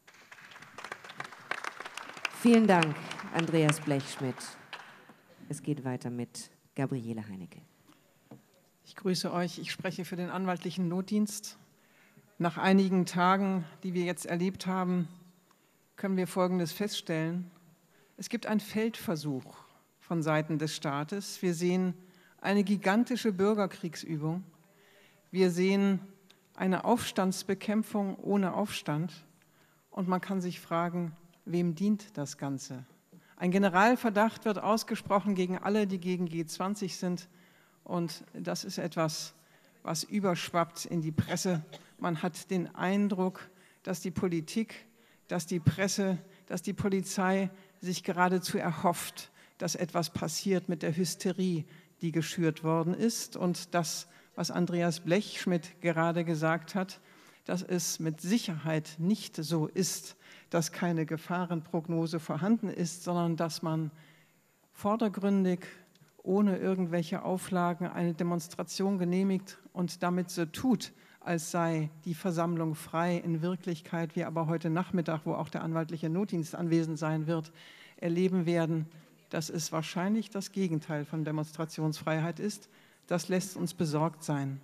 Speaker 1: Vielen Dank, Andreas Blechschmidt. Es geht weiter mit Gabriele Heinecke.
Speaker 11: Ich grüße euch. Ich spreche für den anwaltlichen Notdienst. Nach einigen Tagen, die wir jetzt erlebt haben, können wir Folgendes feststellen. Es gibt einen Feldversuch von Seiten des Staates. Wir sehen eine gigantische Bürgerkriegsübung. Wir sehen eine Aufstandsbekämpfung ohne Aufstand. Und man kann sich fragen, wem dient das Ganze? Ein Generalverdacht wird ausgesprochen gegen alle, die gegen G zwanzig sind. Und das ist etwas, was überschwappt in die Presse. Man hat den Eindruck, dass die Politik, dass die Presse, dass die Polizei sich geradezu erhofft, dass etwas passiert mit der Hysterie, die geschürt worden ist. Und das, was Andreas Blechschmidt gerade gesagt hat, dass es mit Sicherheit nicht so ist, dass keine Gefahrenprognose vorhanden ist, sondern dass man vordergründig ohne irgendwelche Auflagen eine Demonstration genehmigt und damit so tut, als sei die Versammlung frei. In Wirklichkeit, wir aber heute Nachmittag, wo auch der anwaltliche Notdienst anwesend sein wird, erleben werden, dass es wahrscheinlich das Gegenteil von Demonstrationsfreiheit ist. Das lässt uns besorgt sein.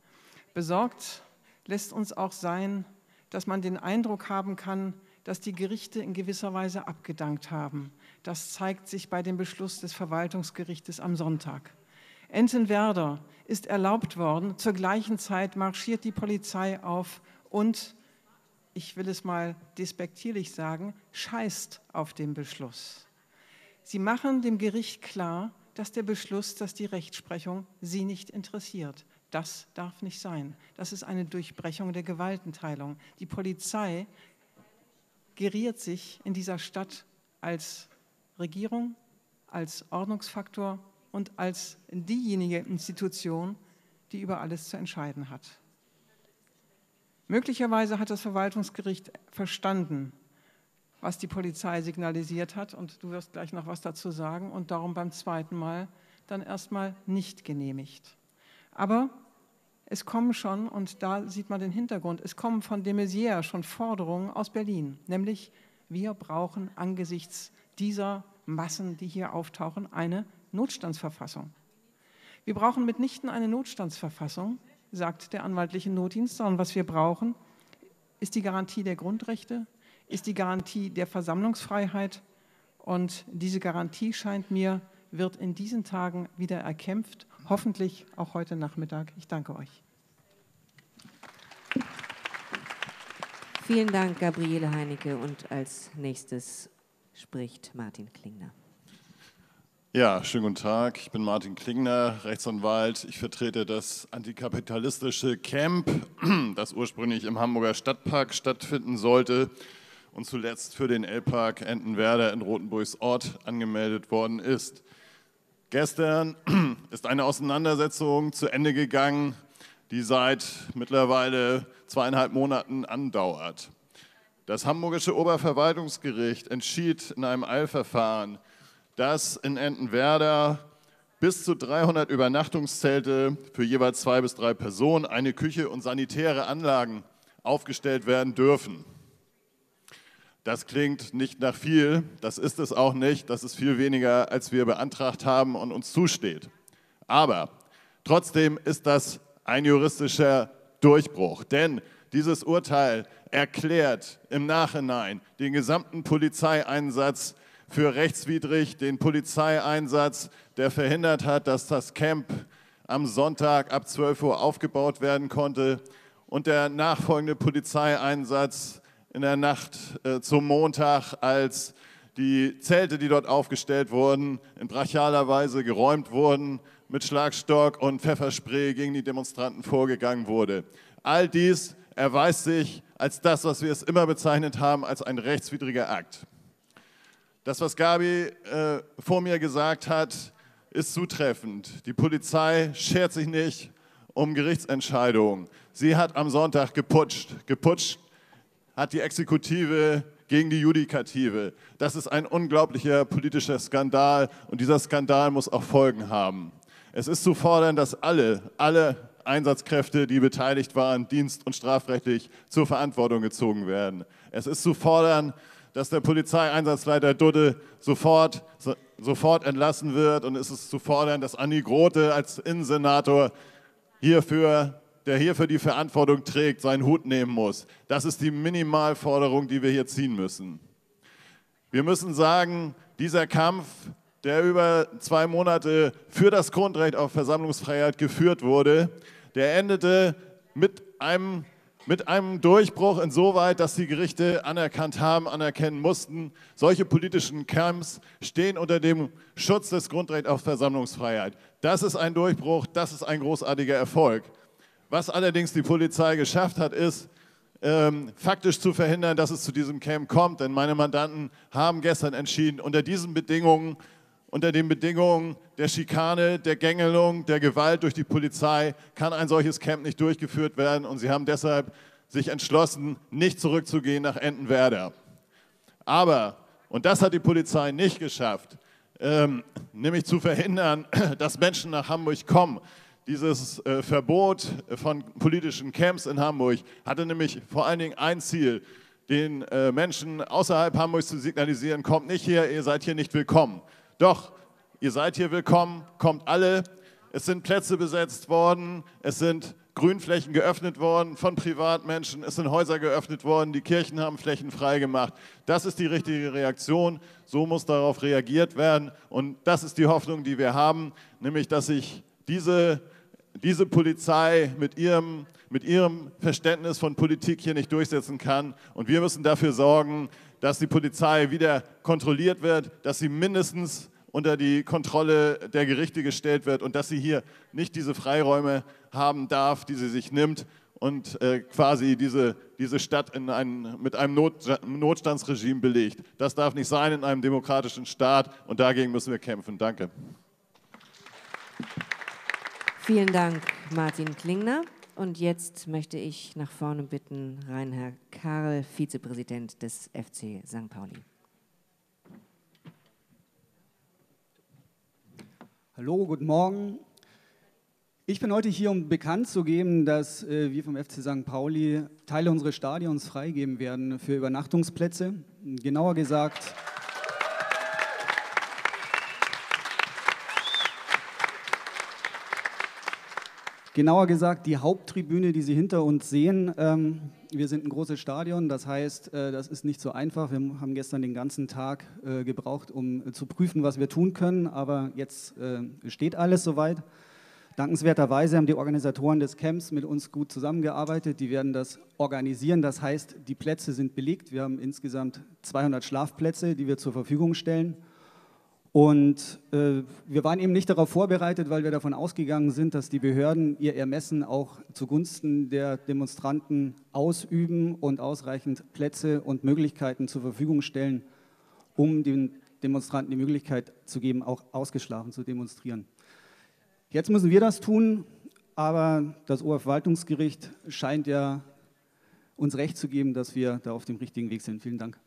Speaker 11: Besorgt lässt uns auch sein, dass man den Eindruck haben kann, dass die Gerichte in gewisser Weise abgedankt haben. Das zeigt sich bei dem Beschluss des Verwaltungsgerichtes am Sonntag. Entenwerder ist erlaubt worden, zur gleichen Zeit marschiert die Polizei auf und, ich will es mal despektierlich sagen, scheißt auf den Beschluss. Sie machen dem Gericht klar, dass der Beschluss, dass die Rechtsprechung sie nicht interessiert. Das darf nicht sein. Das ist eine Durchbrechung der Gewaltenteilung. Die Polizei geriert sich in dieser Stadt als Regierung, als Ordnungsfaktor und als diejenige Institution, die über alles zu entscheiden hat. Möglicherweise hat das Verwaltungsgericht verstanden, was die Polizei signalisiert hat, und du wirst gleich noch was dazu sagen, und darum beim zweiten Mal dann erstmal nicht genehmigt. Aber Es kommen schon, und da sieht man den Hintergrund, es kommen von de Maizière schon Forderungen aus Berlin, nämlich wir brauchen angesichts dieser Massen, die hier auftauchen, eine Notstandsverfassung. Wir brauchen mitnichten eine Notstandsverfassung, sagt der anwaltliche Notdienst, sondern was wir brauchen, ist die Garantie der Grundrechte, ist die Garantie der Versammlungsfreiheit, und diese Garantie scheint mir, wird in diesen Tagen wieder erkämpft, hoffentlich auch heute Nachmittag. Ich danke euch.
Speaker 1: Vielen Dank, Gabriele Heinecke. Und als nächstes spricht Martin Klingner.
Speaker 12: Ja, schönen guten Tag. Ich bin Martin Klingner, Rechtsanwalt. Ich vertrete das antikapitalistische Camp, das ursprünglich im Hamburger Stadtpark stattfinden sollte und zuletzt für den L-Park Entenwerder in Rotenburgs Ort angemeldet worden ist. Gestern ist eine Auseinandersetzung zu Ende gegangen, die seit mittlerweile zweieinhalb Monaten andauert. Das Hamburgische Oberverwaltungsgericht entschied in einem Eilverfahren, dass in Entenwerder bis zu dreihundert Übernachtungszelte für jeweils zwei bis drei Personen, eine Küche und sanitäre Anlagen aufgestellt werden dürfen. Das klingt nicht nach viel, das ist es auch nicht, das ist viel weniger, als wir beantragt haben und uns zusteht. Aber trotzdem ist das ein juristischer Durchbruch, denn dieses Urteil erklärt im Nachhinein den gesamten Polizeieinsatz für rechtswidrig, den Polizeieinsatz, der verhindert hat, dass das Camp am Sonntag ab zwölf Uhr aufgebaut werden konnte, und der nachfolgende Polizeieinsatz in der Nacht äh, zum Montag, als die Zelte, die dort aufgestellt wurden, in brachialer Weise geräumt wurden, mit Schlagstock und Pfefferspray gegen die Demonstranten vorgegangen wurde. All dies erweist sich als das, was wir es immer bezeichnet haben, als ein rechtswidriger Akt. Das, was Gabi äh, vor mir gesagt hat, ist zutreffend. Die Polizei schert sich nicht um Gerichtsentscheidungen. Sie hat am Sonntag geputscht. Geputscht hat die Exekutive gegen die Judikative. Das ist ein unglaublicher politischer Skandal, und dieser Skandal muss auch Folgen haben. Es ist zu fordern, dass alle, alle Einsatzkräfte, die beteiligt waren, dienst- und strafrechtlich zur Verantwortung gezogen werden. Es ist zu fordern, dass der Polizeieinsatzleiter Dudde sofort, so, sofort entlassen wird, und es ist zu fordern, dass Anni Grote als Innensenator hierfür, der hierfür die Verantwortung trägt, seinen Hut nehmen muss. Das ist die Minimalforderung, die wir hier ziehen müssen. Wir müssen sagen, dieser Kampf, der über zwei Monate für das Grundrecht auf Versammlungsfreiheit geführt wurde, der endete mit einem, mit einem Durchbruch insoweit, dass die Gerichte anerkannt haben, anerkennen mussten, solche politischen Camps stehen unter dem Schutz des Grundrechts auf Versammlungsfreiheit. Das ist ein Durchbruch, das ist ein großartiger Erfolg. Was allerdings die Polizei geschafft hat, ist, ähm, faktisch zu verhindern, dass es zu diesem Camp kommt. Denn meine Mandanten haben gestern entschieden, unter diesen Bedingungen, unter den Bedingungen der Schikane, der Gängelung, der Gewalt durch die Polizei kann ein solches Camp nicht durchgeführt werden. Und sie haben deshalb sich entschlossen, nicht zurückzugehen nach Entenwerder. Aber, und das hat die Polizei nicht geschafft, ähm, nämlich zu verhindern, dass Menschen nach Hamburg kommen. Dieses äh, Verbot von politischen Camps in Hamburg hatte nämlich vor allen Dingen ein Ziel, den äh, Menschen außerhalb Hamburgs zu signalisieren, kommt nicht her, ihr seid hier nicht willkommen. Doch, ihr seid hier willkommen, kommt alle. Es sind Plätze besetzt worden, es sind Grünflächen geöffnet worden von Privatmenschen, es sind Häuser geöffnet worden, die Kirchen haben Flächen freigemacht. Das ist die richtige Reaktion, so muss darauf reagiert werden, und das ist die Hoffnung, die wir haben, nämlich dass sich diese diese Polizei mit ihrem, mit ihrem Verständnis von Politik hier nicht durchsetzen kann. Und wir müssen dafür sorgen, dass die Polizei wieder kontrolliert wird, dass sie mindestens unter die Kontrolle der Gerichte gestellt wird und dass sie hier nicht diese Freiräume haben darf, die sie sich nimmt und äh, quasi diese, diese Stadt in ein, mit einem Not, Notstandsregime belegt. Das darf nicht sein in einem demokratischen Staat, und dagegen müssen wir kämpfen. Danke.
Speaker 1: Vielen Dank, Martin Klingner. Und jetzt möchte ich nach vorne bitten Reinhard Karl, Vizepräsident des F C Sankt Pauli.
Speaker 13: Hallo, guten Morgen. Ich bin heute hier, um bekannt zu geben, dass äh, wir vom F C Sankt Pauli Teile unseres Stadions freigeben werden für Übernachtungsplätze. Genauer gesagt, genauer gesagt die Haupttribüne, die Sie hinter uns sehen. Ähm, wir sind ein großes Stadion, das heißt, äh, das ist nicht so einfach. Wir haben gestern den ganzen Tag äh, gebraucht, um äh, zu prüfen, was wir tun können, aber jetzt äh, steht alles soweit. Dankenswerterweise haben die Organisatoren des Camps mit uns gut zusammengearbeitet. Die werden das organisieren. Das heißt, die Plätze sind belegt. Wir haben insgesamt zweihundert Schlafplätze, die wir zur Verfügung stellen. Und äh, wir waren eben nicht darauf vorbereitet, weil wir davon ausgegangen sind, dass die Behörden ihr Ermessen auch zugunsten der Demonstranten ausüben und ausreichend Plätze und Möglichkeiten zur Verfügung stellen, um den Demonstranten die Möglichkeit zu geben, auch ausgeschlafen zu demonstrieren. Jetzt müssen wir das tun, aber das Oberverwaltungsgericht scheint ja uns Recht zu geben, dass wir da auf dem richtigen Weg sind. Vielen Dank.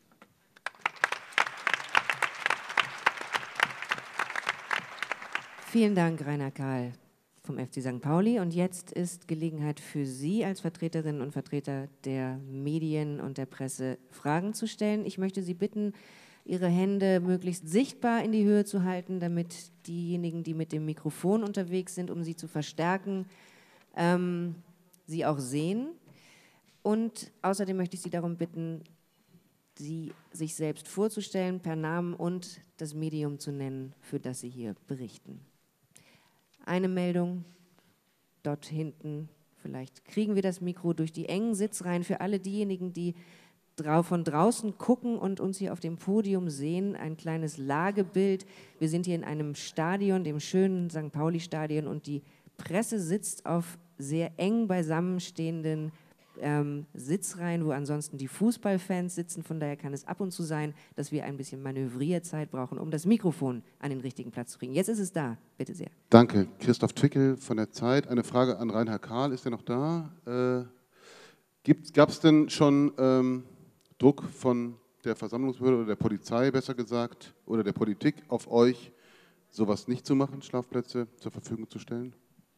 Speaker 1: Vielen Dank, Rainer Kahl vom F C Sankt Pauli. Und jetzt ist Gelegenheit für Sie als Vertreterinnen und Vertreter der Medien und der Presse, Fragen zu stellen. Ich möchte Sie bitten, Ihre Hände möglichst sichtbar in die Höhe zu halten, damit diejenigen, die mit dem Mikrofon unterwegs sind, um sie zu verstärken, ähm, sie auch sehen. Und außerdem möchte ich Sie darum bitten, Sie sich selbst vorzustellen, per Namen und das Medium zu nennen, für das Sie hier berichten. Eine Meldung dort hinten. Vielleicht kriegen wir das Mikro durch die engen Sitzreihen für alle diejenigen, die von draußen gucken und uns hier auf dem Podium sehen, ein kleines Lagebild. Wir sind hier in einem Stadion, dem schönen Sankt Pauli-Stadion, und die Presse sitzt auf sehr eng beisammenstehenden ähm, Sitzreihen, wo ansonsten die Fußballfans sitzen. Von daher kann es ab und zu sein, dass wir ein bisschen Manövrierzeit brauchen, um das Mikrofon an den richtigen Platz zu kriegen. Jetzt ist es da, bitte sehr.
Speaker 14: Danke. Christoph Twickel von der Zeit. Eine Frage an Reinhard Kahl, ist er noch da? Äh, Gab es denn schon ähm, Druck von der Versammlungsbehörde oder der Polizei, besser gesagt, oder der Politik auf euch, sowas nicht zu machen, Schlafplätze zur Verfügung zu stellen?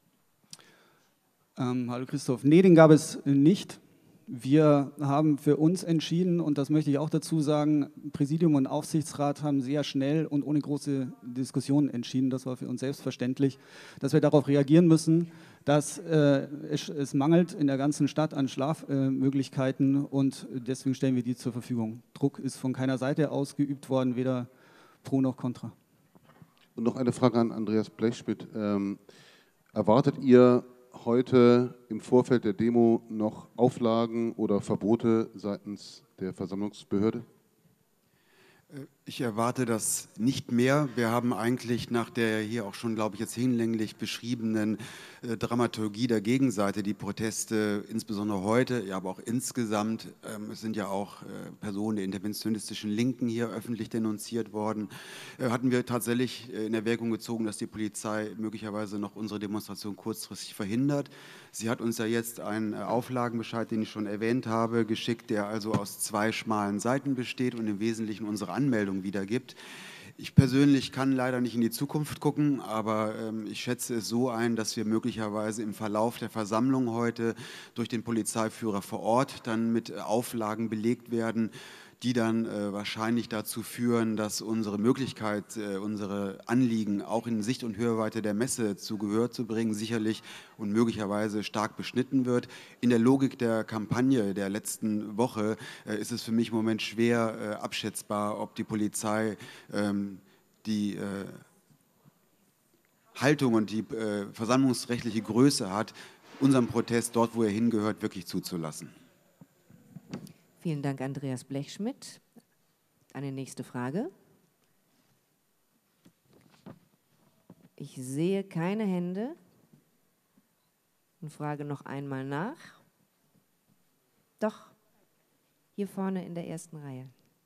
Speaker 13: Ähm, hallo Christoph. Nee, den gab es nicht. Wir haben für uns entschieden, und das möchte ich auch dazu sagen, Präsidium und Aufsichtsrat haben sehr schnell und ohne große Diskussionen entschieden, das war für uns selbstverständlich, dass wir darauf reagieren müssen, dass äh, es, es mangelt in der ganzen Stadt an Schlafmöglichkeiten, äh, und deswegen stellen wir die zur Verfügung. Druck ist von keiner Seite ausgeübt worden, weder pro noch contra.
Speaker 14: Und noch eine Frage an Andreas Blechschmidt. Ähm, erwartet ihr heute im Vorfeld der Demo noch Auflagen oder Verbote seitens der Versammlungsbehörde?
Speaker 10: Ich erwarte das nicht mehr. Wir haben eigentlich nach der hier auch schon, glaube ich, jetzt hinlänglich beschriebenen äh, Dramaturgie der Gegenseite die Proteste, insbesondere heute, ja, aber auch insgesamt, ähm, es sind ja auch äh, Personen der interventionistischen Linken hier öffentlich denunziert worden, äh, hatten wir tatsächlich äh, in Erwägung gezogen, dass die Polizei möglicherweise noch unsere Demonstration kurzfristig verhindert. Sie hat uns ja jetzt einen äh, Auflagenbescheid, den ich schon erwähnt habe, geschickt, der also aus zwei schmalen Seiten besteht und im Wesentlichen unsere Anmeldung wiedergibt. Ich persönlich kann leider nicht in die Zukunft gucken, aber ähm, ich schätze es so ein, dass wir möglicherweise im Verlauf der Versammlung heute durch den Polizeiführer vor Ort dann mit äh, Auflagen belegt werden, die dann äh, wahrscheinlich dazu führen, dass unsere Möglichkeit, äh, unsere Anliegen auch in Sicht- und Hörweite der Messe zu Gehör zu bringen, sicherlich und möglicherweise stark beschnitten wird. In der Logik der Kampagne der letzten Woche äh, ist es für mich im Moment schwer äh, abschätzbar, ob die Polizei ähm, die äh, Haltung und die äh, versammlungsrechtliche Größe hat, unseren Protest dort, wo er hingehört, wirklich zuzulassen.
Speaker 1: Vielen Dank, Andreas Blechschmidt. Eine nächste Frage. Ich sehe keine Hände und frage noch einmal nach. Doch, hier vorne in der ersten Reihe.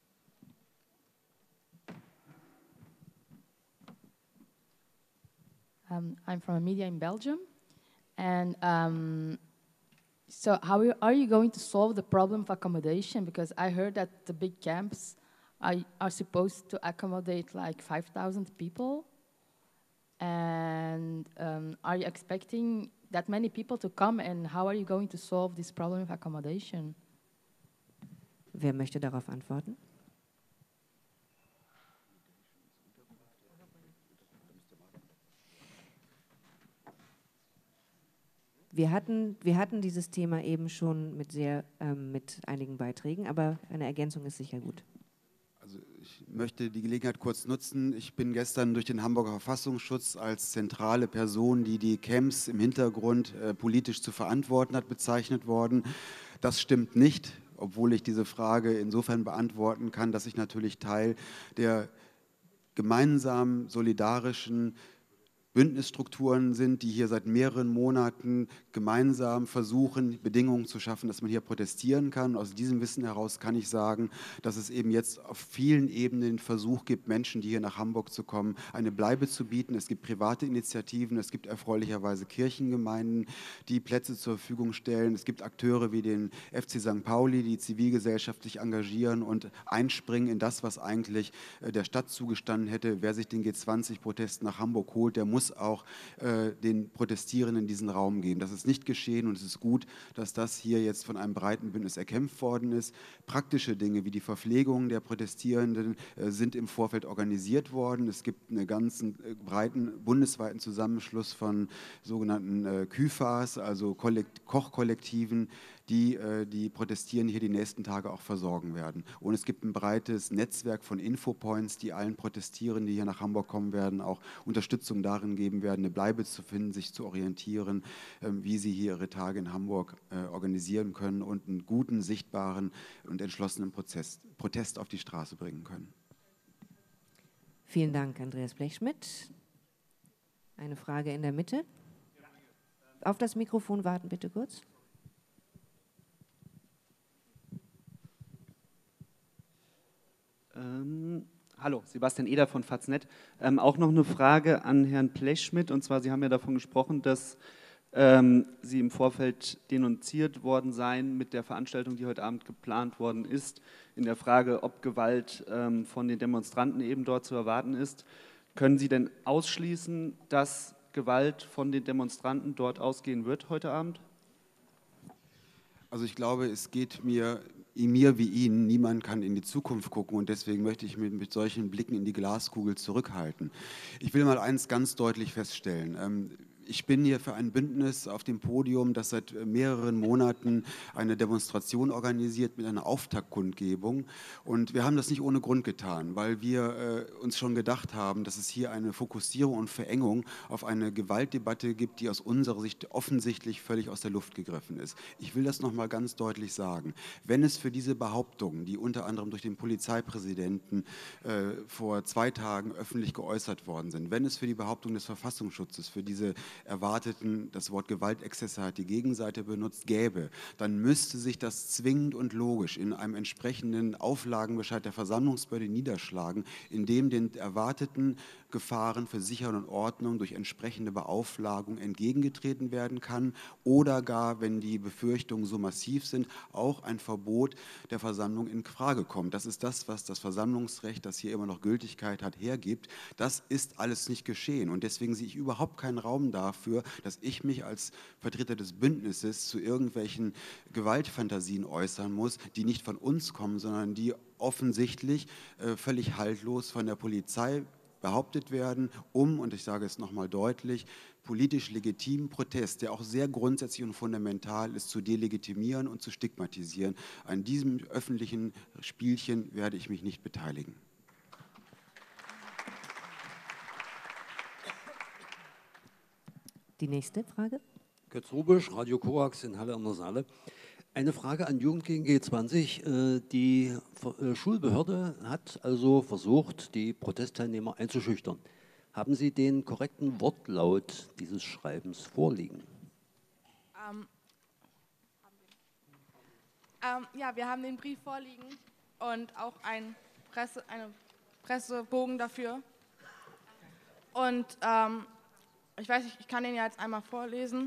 Speaker 15: Um, I'm from a media in Belgium, and um, so how are you, are you going to solve the problem of accommodation? Because I heard that the big camps are, are supposed to accommodate like five thousand people. And um, are you expecting that many people to come, and how are you going to solve this problem of accommodation?
Speaker 1: Wer möchte darauf antworten? Wir hatten, wir hatten dieses Thema eben schon mit, sehr, ähm, mit einigen Beiträgen, aber eine Ergänzung ist sicher gut.
Speaker 10: Also ich möchte die Gelegenheit kurz nutzen. Ich bin gestern durch den Hamburger Verfassungsschutz als zentrale Person, die die Camps im Hintergrund äh, politisch zu verantworten hat, bezeichnet worden. Das stimmt nicht, obwohl ich diese Frage insofern beantworten kann, dass ich natürlich Teil der gemeinsamen, solidarischen Bündnisstrukturen sind, die hier seit mehreren Monaten gemeinsam versuchen, Bedingungen zu schaffen, dass man hier protestieren kann. Aus diesem Wissen heraus kann ich sagen, dass es eben jetzt auf vielen Ebenen den Versuch gibt, Menschen, die hier nach Hamburg zu kommen, eine Bleibe zu bieten. Es gibt private Initiativen, es gibt erfreulicherweise Kirchengemeinden, die Plätze zur Verfügung stellen. Es gibt Akteure wie den F C Sankt Pauli, die zivilgesellschaftlich engagieren und einspringen in das, was eigentlich der Stadt zugestanden hätte. Wer sich den G zwanzig-Protest nach Hamburg holt, der muss auch äh, den Protestierenden diesen Raum geben. Das ist nicht geschehen und es ist gut, dass das hier jetzt von einem breiten Bündnis erkämpft worden ist. Praktische Dinge wie die Verpflegung der Protestierenden äh, sind im Vorfeld organisiert worden. Es gibt einen ganzen äh, breiten bundesweiten Zusammenschluss von sogenannten äh, K Ü F As, also Kollekt- Kochkollektiven, die äh, die Protestierenden hier die nächsten Tage auch versorgen werden. Und es gibt ein breites Netzwerk von Infopoints, die allen Protestierenden, die hier nach Hamburg kommen werden, auch Unterstützung darin geben werden, eine Bleibe zu finden, sich zu orientieren, äh, wie sie hier ihre Tage in Hamburg äh, organisieren können und einen guten, sichtbaren und entschlossenen Prozess, Protest auf die Straße bringen können.
Speaker 1: Vielen Dank, Andreas Blechschmidt. Eine Frage in der Mitte. Auf das Mikrofon warten, bitte kurz.
Speaker 16: Ähm, hallo, Sebastian Eder von Faznet. Ähm, auch noch eine Frage an Herrn Blechschmidt. Und zwar, Sie haben ja davon gesprochen, dass ähm, Sie im Vorfeld denunziert worden seien mit der Veranstaltung, die heute Abend geplant worden ist, in der Frage, ob Gewalt ähm, von den Demonstranten eben dort zu erwarten ist. Können Sie denn ausschließen, dass Gewalt von den Demonstranten dort ausgehen wird heute Abend?
Speaker 10: Also ich glaube, es geht mir, mir wie Ihnen, niemand kann in die Zukunft gucken und deswegen möchte ich mich mit solchen Blicken in die Glaskugel zurückhalten. Ich will mal eins ganz deutlich feststellen. Ähm, Ich bin hier für ein Bündnis auf dem Podium, das seit mehreren Monaten eine Demonstration organisiert mit einer Auftaktkundgebung. Und wir haben das nicht ohne Grund getan, weil wir äh, uns schon gedacht haben, dass es hier eine Fokussierung und Verengung auf eine Gewaltdebatte gibt, die aus unserer Sicht offensichtlich völlig aus der Luft gegriffen ist. Ich will das noch mal ganz deutlich sagen. Wenn es für diese Behauptungen, die unter anderem durch den Polizeipräsidenten äh, vor zwei Tagen öffentlich geäußert worden sind, wenn es für die Behauptung des Verfassungsschutzes, für diese erwarteten, das Wort Gewaltexzesse hat die Gegenseite benutzt, gäbe, dann müsste sich das zwingend und logisch in einem entsprechenden Auflagenbescheid der Versammlungsbehörde niederschlagen, in dem den erwarteten Gefahren für Sicherheit und Ordnung durch entsprechende Beauflagung entgegengetreten werden kann oder gar, wenn die Befürchtungen so massiv sind, auch ein Verbot der Versammlung in Frage kommt. Das ist das, was das Versammlungsrecht, das hier immer noch Gültigkeit hat, hergibt. Das ist alles nicht geschehen und deswegen sehe ich überhaupt keinen Raum dafür, dass ich mich als Vertreter des Bündnisses zu irgendwelchen Gewaltfantasien äußern muss, die nicht von uns kommen, sondern die offensichtlich äh, völlig haltlos von der Polizei behauptet werden, um, und ich sage es nochmal deutlich, politisch legitimen Protest, der auch sehr grundsätzlich und fundamental ist, zu delegitimieren und zu stigmatisieren. An diesem öffentlichen Spielchen werde ich mich nicht beteiligen.
Speaker 1: Die nächste Frage.
Speaker 17: Götz Rubisch, Radio Koax in Halle an der Saale. Eine Frage an Jugend gegen G zwanzig. Die Schulbehörde hat also versucht, die Protestteilnehmer einzuschüchtern. Haben Sie den korrekten Wortlaut dieses Schreibens vorliegen?
Speaker 7: Ähm, ähm, ja, wir haben den Brief vorliegen und auch ein Presse, eine Pressebogen dafür. Und ähm, ich weiß nicht, ich kann den ja jetzt einmal vorlesen.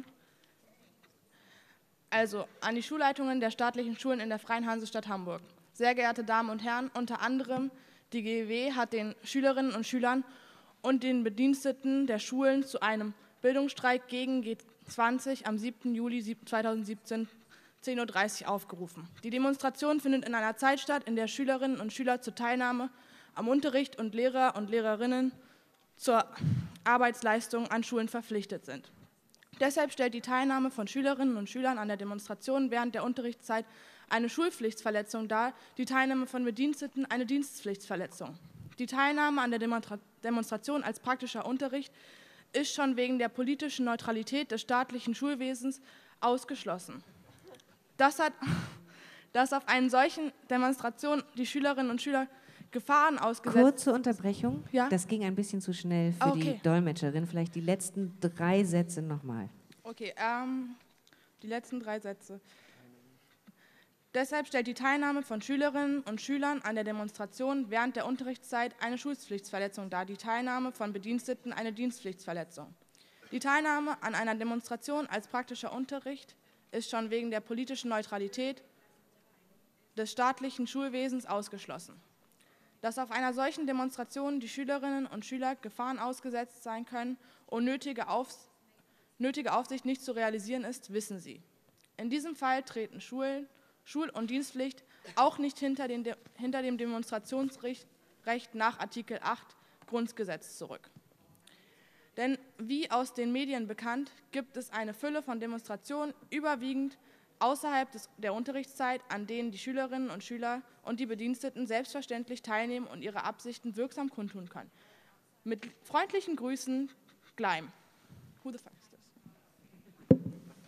Speaker 7: Also, an die Schulleitungen der staatlichen Schulen in der Freien Hansestadt Hamburg. Sehr geehrte Damen und Herren, unter anderem die G E W hat den Schülerinnen und Schülern und den Bediensteten der Schulen zu einem Bildungsstreik gegen G zwanzig am siebten Juli zweitausendsiebzehn zehn Uhr dreißig aufgerufen. Die Demonstration findet in einer Zeit statt, in der Schülerinnen und Schüler zur Teilnahme am Unterricht und Lehrer und Lehrerinnen zur Arbeitsleistung an Schulen verpflichtet sind. Deshalb stellt die Teilnahme von Schülerinnen und Schülern an der Demonstration während der Unterrichtszeit eine Schulpflichtverletzung dar, die Teilnahme von Bediensteten eine Dienstpflichtverletzung. Die Teilnahme an der Demonstration als praktischer Unterricht ist schon wegen der politischen Neutralität des staatlichen Schulwesens ausgeschlossen. Das hat, dass auf einen solchen Demonstrationen die Schülerinnen und Schüler Gefahren ausgesetzt.
Speaker 1: Kurze Unterbrechung.
Speaker 7: Ja?
Speaker 1: Das ging ein bisschen zu schnell für
Speaker 7: Okay.
Speaker 1: die Dolmetscherin. Vielleicht die letzten drei Sätze nochmal.
Speaker 7: Okay, ähm, die letzten drei Sätze. Deshalb stellt die Teilnahme von Schülerinnen und Schülern an der Demonstration während der Unterrichtszeit eine Schulpflichtverletzung dar, die Teilnahme von Bediensteten eine Dienstpflichtverletzung. Die Teilnahme an einer Demonstration als praktischer Unterricht ist schon wegen der politischen Neutralität des staatlichen Schulwesens ausgeschlossen. Dass auf einer solchen Demonstration die Schülerinnen und Schüler Gefahren ausgesetzt sein können und nötige, Aufs- nötige Aufsicht nicht zu realisieren ist, wissen sie. In diesem Fall treten Schulen, Schul- und Dienstpflicht auch nicht hinter, den De- hinter dem Demonstrationsrecht nach Artikel acht Grundgesetz zurück. Denn wie aus den Medien bekannt, gibt es eine Fülle von Demonstrationen, überwiegend außerhalb des, der Unterrichtszeit, an denen die Schülerinnen und Schüler und die Bediensteten selbstverständlich teilnehmen und ihre Absichten wirksam kundtun können. Mit freundlichen Grüßen, Gleim. Who the fuck is this?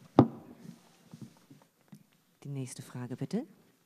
Speaker 1: Die nächste Frage bitte.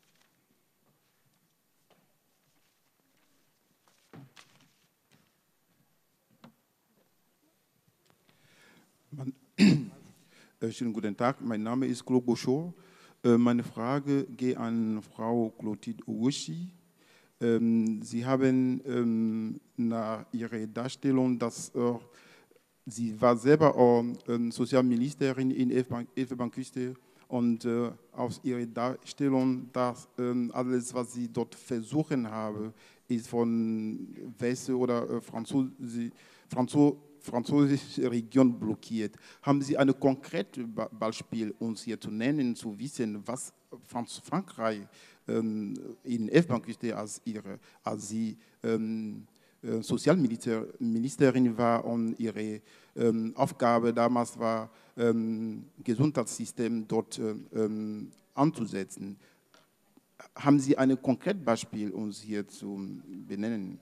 Speaker 18: Man, äh, schönen guten Tag, mein Name ist Claude Bouchot. Äh, meine Frage geht an Frau Clotilde Owushi. Ähm, Sie haben ähm, nach Ihrer Darstellung, dass äh, sie war selber auch äh, Sozialministerin in Elfenbeinküste und äh, aus ihrer Darstellung, dass äh, alles, was Sie dort versuchen haben, ist von West- oder äh, Franzose, Franzose französische Region blockiert. Haben Sie ein konkretes Beispiel uns hier zu nennen, zu wissen, was Franz Frankreich ähm, in Elfenbeinküste als, ihre, als sie ähm, äh, Sozialministerin war und ihre ähm, Aufgabe damals war, ähm, Gesundheitssystem dort ähm, anzusetzen. Haben Sie ein konkretes Beispiel uns hier zu benennen?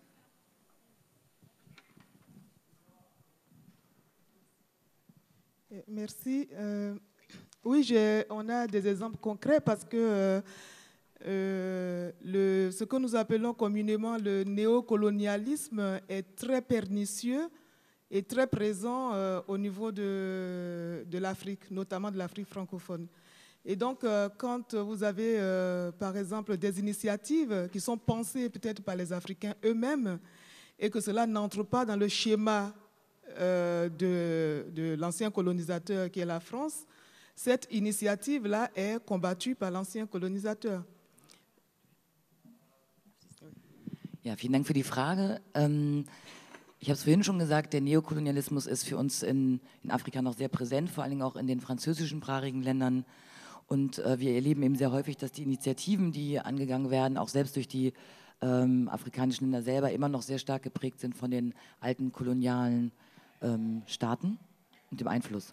Speaker 3: Merci. Euh, oui, j'ai- on a des exemples concrets parce que euh, euh, le, ce que nous appelons communément le néocolonialisme est très pernicieux et très présent euh, au niveau de, de l'Afrique, notamment de l'Afrique francophone. Et donc, euh, quand vous avez, euh, par exemple, des initiatives qui sont pensées peut-être par les Africains eux-mêmes et que cela n'entre pas dans le schéma euh, de, de l'ancien colonisateur qui est la France, cette initiative-là est combattue par l'ancien colonisateur.
Speaker 19: Ja, vielen Dank für die Frage. Ähm, ich habe es vorhin schon gesagt, der Neokolonialismus ist für uns in, in Afrika noch sehr präsent, vor allen Dingen auch in den französischsprachigen Ländern. Und äh, wir erleben eben sehr häufig, dass die Initiativen, die angegangen werden, auch selbst durch die ähm, afrikanischen Länder selber immer noch sehr stark geprägt sind von den alten kolonialen ähm, Staaten und dem Einfluss.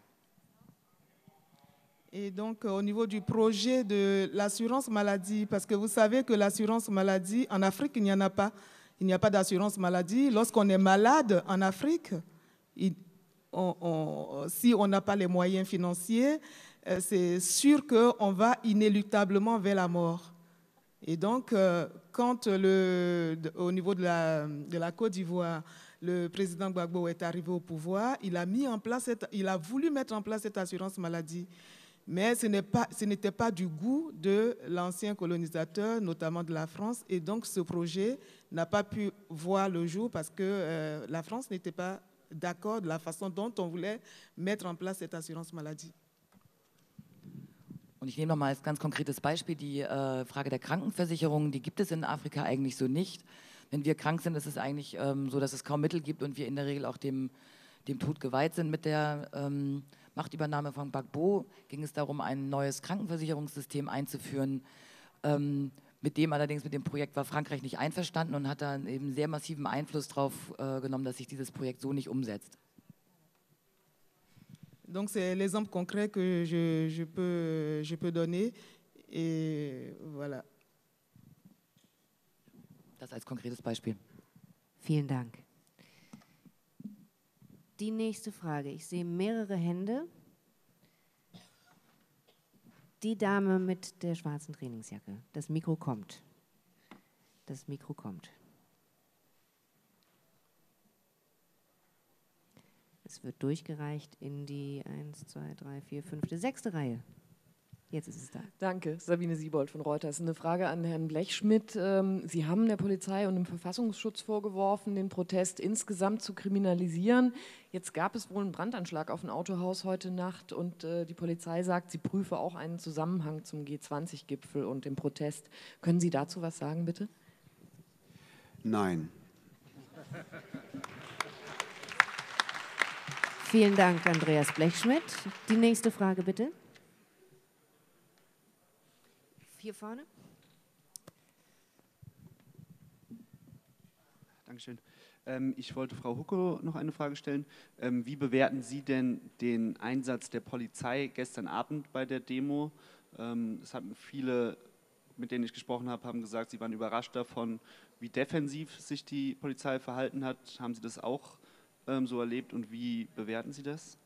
Speaker 3: Et donc, au niveau du projet de l'assurance maladie, parce que vous savez que l'assurance maladie, en Afrique, il n'y en a pas. Il n'y a pas d'assurance maladie. Lorsqu'on est malade en Afrique, il, on, on, si on n'a pas les moyens financiers, euh, c'est sûr qu'on va inéluctablement vers la mort. Et donc, euh, quand le, de, au niveau de la, de la Côte d'Ivoire, le président Gbagbo est arrivé au pouvoir, il a, mis en place cette, il a voulu mettre en place cette assurance maladie. Mais ce n'est pas, ce n'était pas du goût de l'ancien colonisateur, notamment de la France, et donc ce projet n'a pas pu voir le jour parce que euh, la France n'était pas d'accord de la façon dont on voulait mettre en place cette assurance maladie.
Speaker 19: Und ich nehme nochmal als ganz konkretes Beispiel die äh, Frage der Krankenversicherung. Die gibt es in Afrika eigentlich so nicht. wenn wir krank sind, ist es eigentlich ähm, so, dass es kaum Mittel gibt und wir in der Regel auch dem, dem Tod geweiht sind. Mit der ähm, Machtübernahme von Gbagbo ging es darum, ein neues Krankenversicherungssystem einzuführen. Ähm, mit dem allerdings, mit dem Projekt war Frankreich nicht einverstanden und hat dann eben sehr massiven Einfluss darauf äh, genommen, dass sich dieses Projekt so nicht umsetzt.
Speaker 3: Donc c'est l'exemple concret que je, je, peux, je peux donner. Et voilà.
Speaker 19: Das als konkretes Beispiel.
Speaker 1: Vielen Dank. Die nächste Frage. Ich sehe mehrere Hände. Die Dame mit der schwarzen Trainingsjacke. Das Mikro kommt. Das Mikro kommt. Es wird durchgereicht in die eins, zwei, drei, vier, fünfte, sechste Reihe. Jetzt ist es da.
Speaker 20: Danke, Sabine Siebold von Reuters. Eine Frage an Herrn Blechschmidt. Sie haben der Polizei und dem Verfassungsschutz vorgeworfen, den Protest insgesamt zu kriminalisieren. Jetzt gab es wohl einen Brandanschlag auf ein Autohaus heute Nacht und die Polizei sagt, sie prüfe auch einen Zusammenhang zum G zwanzig Gipfel und dem Protest. Können Sie dazu was sagen, bitte?
Speaker 10: Nein.
Speaker 1: Vielen Dank, Andreas Blechschmidt. Die nächste Frage, bitte. Hier vorne.
Speaker 16: Dankeschön. Ähm, ich wollte Frau Hucko noch eine Frage stellen. Ähm, wie bewerten Sie denn den Einsatz der Polizei gestern Abend bei der Demo? Ähm, es haben viele, mit denen ich gesprochen habe, haben gesagt, sie waren überrascht davon, wie defensiv sich die Polizei verhalten hat. Haben Sie das auch ähm, so erlebt und wie bewerten Sie das?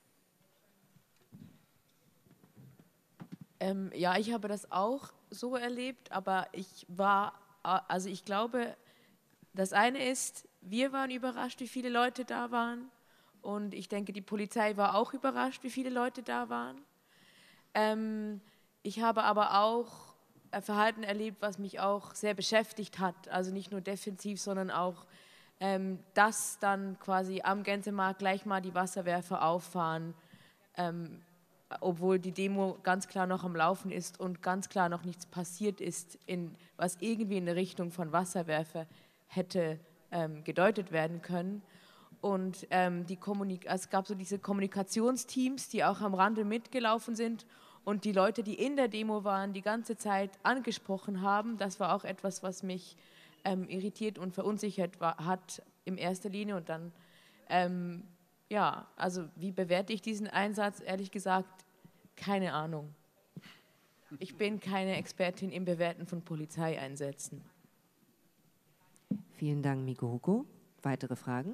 Speaker 5: Ähm, ja, ich habe das auch so erlebt, aber ich war, also ich glaube, das eine ist, wir waren überrascht, wie viele Leute da waren und ich denke, die Polizei war auch überrascht, wie viele Leute da waren. Ähm, ich habe aber auch ein Verhalten erlebt, was mich auch sehr beschäftigt hat, also nicht nur defensiv, sondern auch, ähm, dass dann quasi am Gänsemarkt gleich mal die Wasserwerfer auffahren, ähm, obwohl die Demo ganz klar noch am Laufen ist und ganz klar noch nichts passiert ist, in, was irgendwie in der Richtung von Wasserwerfer hätte ähm, gedeutet werden können. Und ähm, die Kommunik- es gab so diese Kommunikationsteams, die auch am Rande mitgelaufen sind und die Leute, die in der Demo waren, die ganze Zeit angesprochen haben. Das war auch etwas, was mich ähm, irritiert und verunsichert war, hat in erster Linie. Und dann ähm, ja, also wie bewerte ich diesen Einsatz? Ehrlich gesagt, keine Ahnung. Ich bin keine Expertin im Bewerten von Polizeieinsätzen.
Speaker 1: Vielen Dank, Miko Hucko. Weitere Fragen?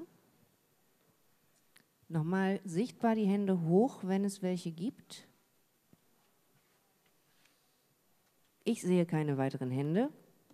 Speaker 1: Nochmal sichtbar die Hände hoch, wenn es welche gibt. Ich sehe keine weiteren Hände.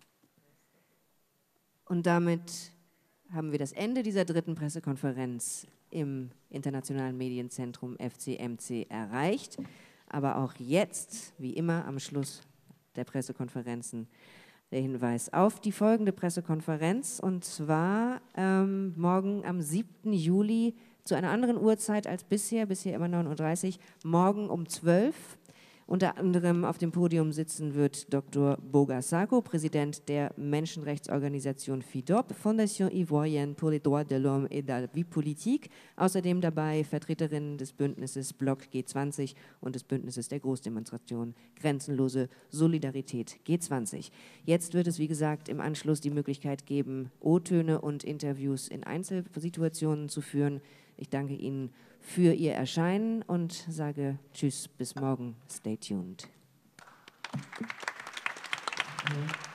Speaker 1: Und damit haben wir das Ende dieser dritten Pressekonferenz im Internationalen Medienzentrum F C M C erreicht. Aber auch jetzt, wie immer am Schluss der Pressekonferenzen, der Hinweis auf die folgende Pressekonferenz, und zwar ähm, morgen am siebten Juli zu einer anderen Uhrzeit als bisher, bisher immer neun Uhr dreißig, morgen um zwölf. Unter anderem auf dem Podium sitzen wird Doktor Boga Sako, Präsident der Menschenrechtsorganisation FIDOP, Fondation Ivoirienne pour les droits de l'homme et de la vie politique. Außerdem dabei Vertreterinnen des Bündnisses Block G zwanzig und des Bündnisses der Großdemonstration Grenzenlose Solidarität G zwanzig. Jetzt wird es, wie gesagt, im Anschluss die Möglichkeit geben, O-Töne und Interviews in Einzelsituationen zu führen. Ich danke Ihnen für Ihr Erscheinen und sage Tschüss, bis morgen. Stay tuned. Ja.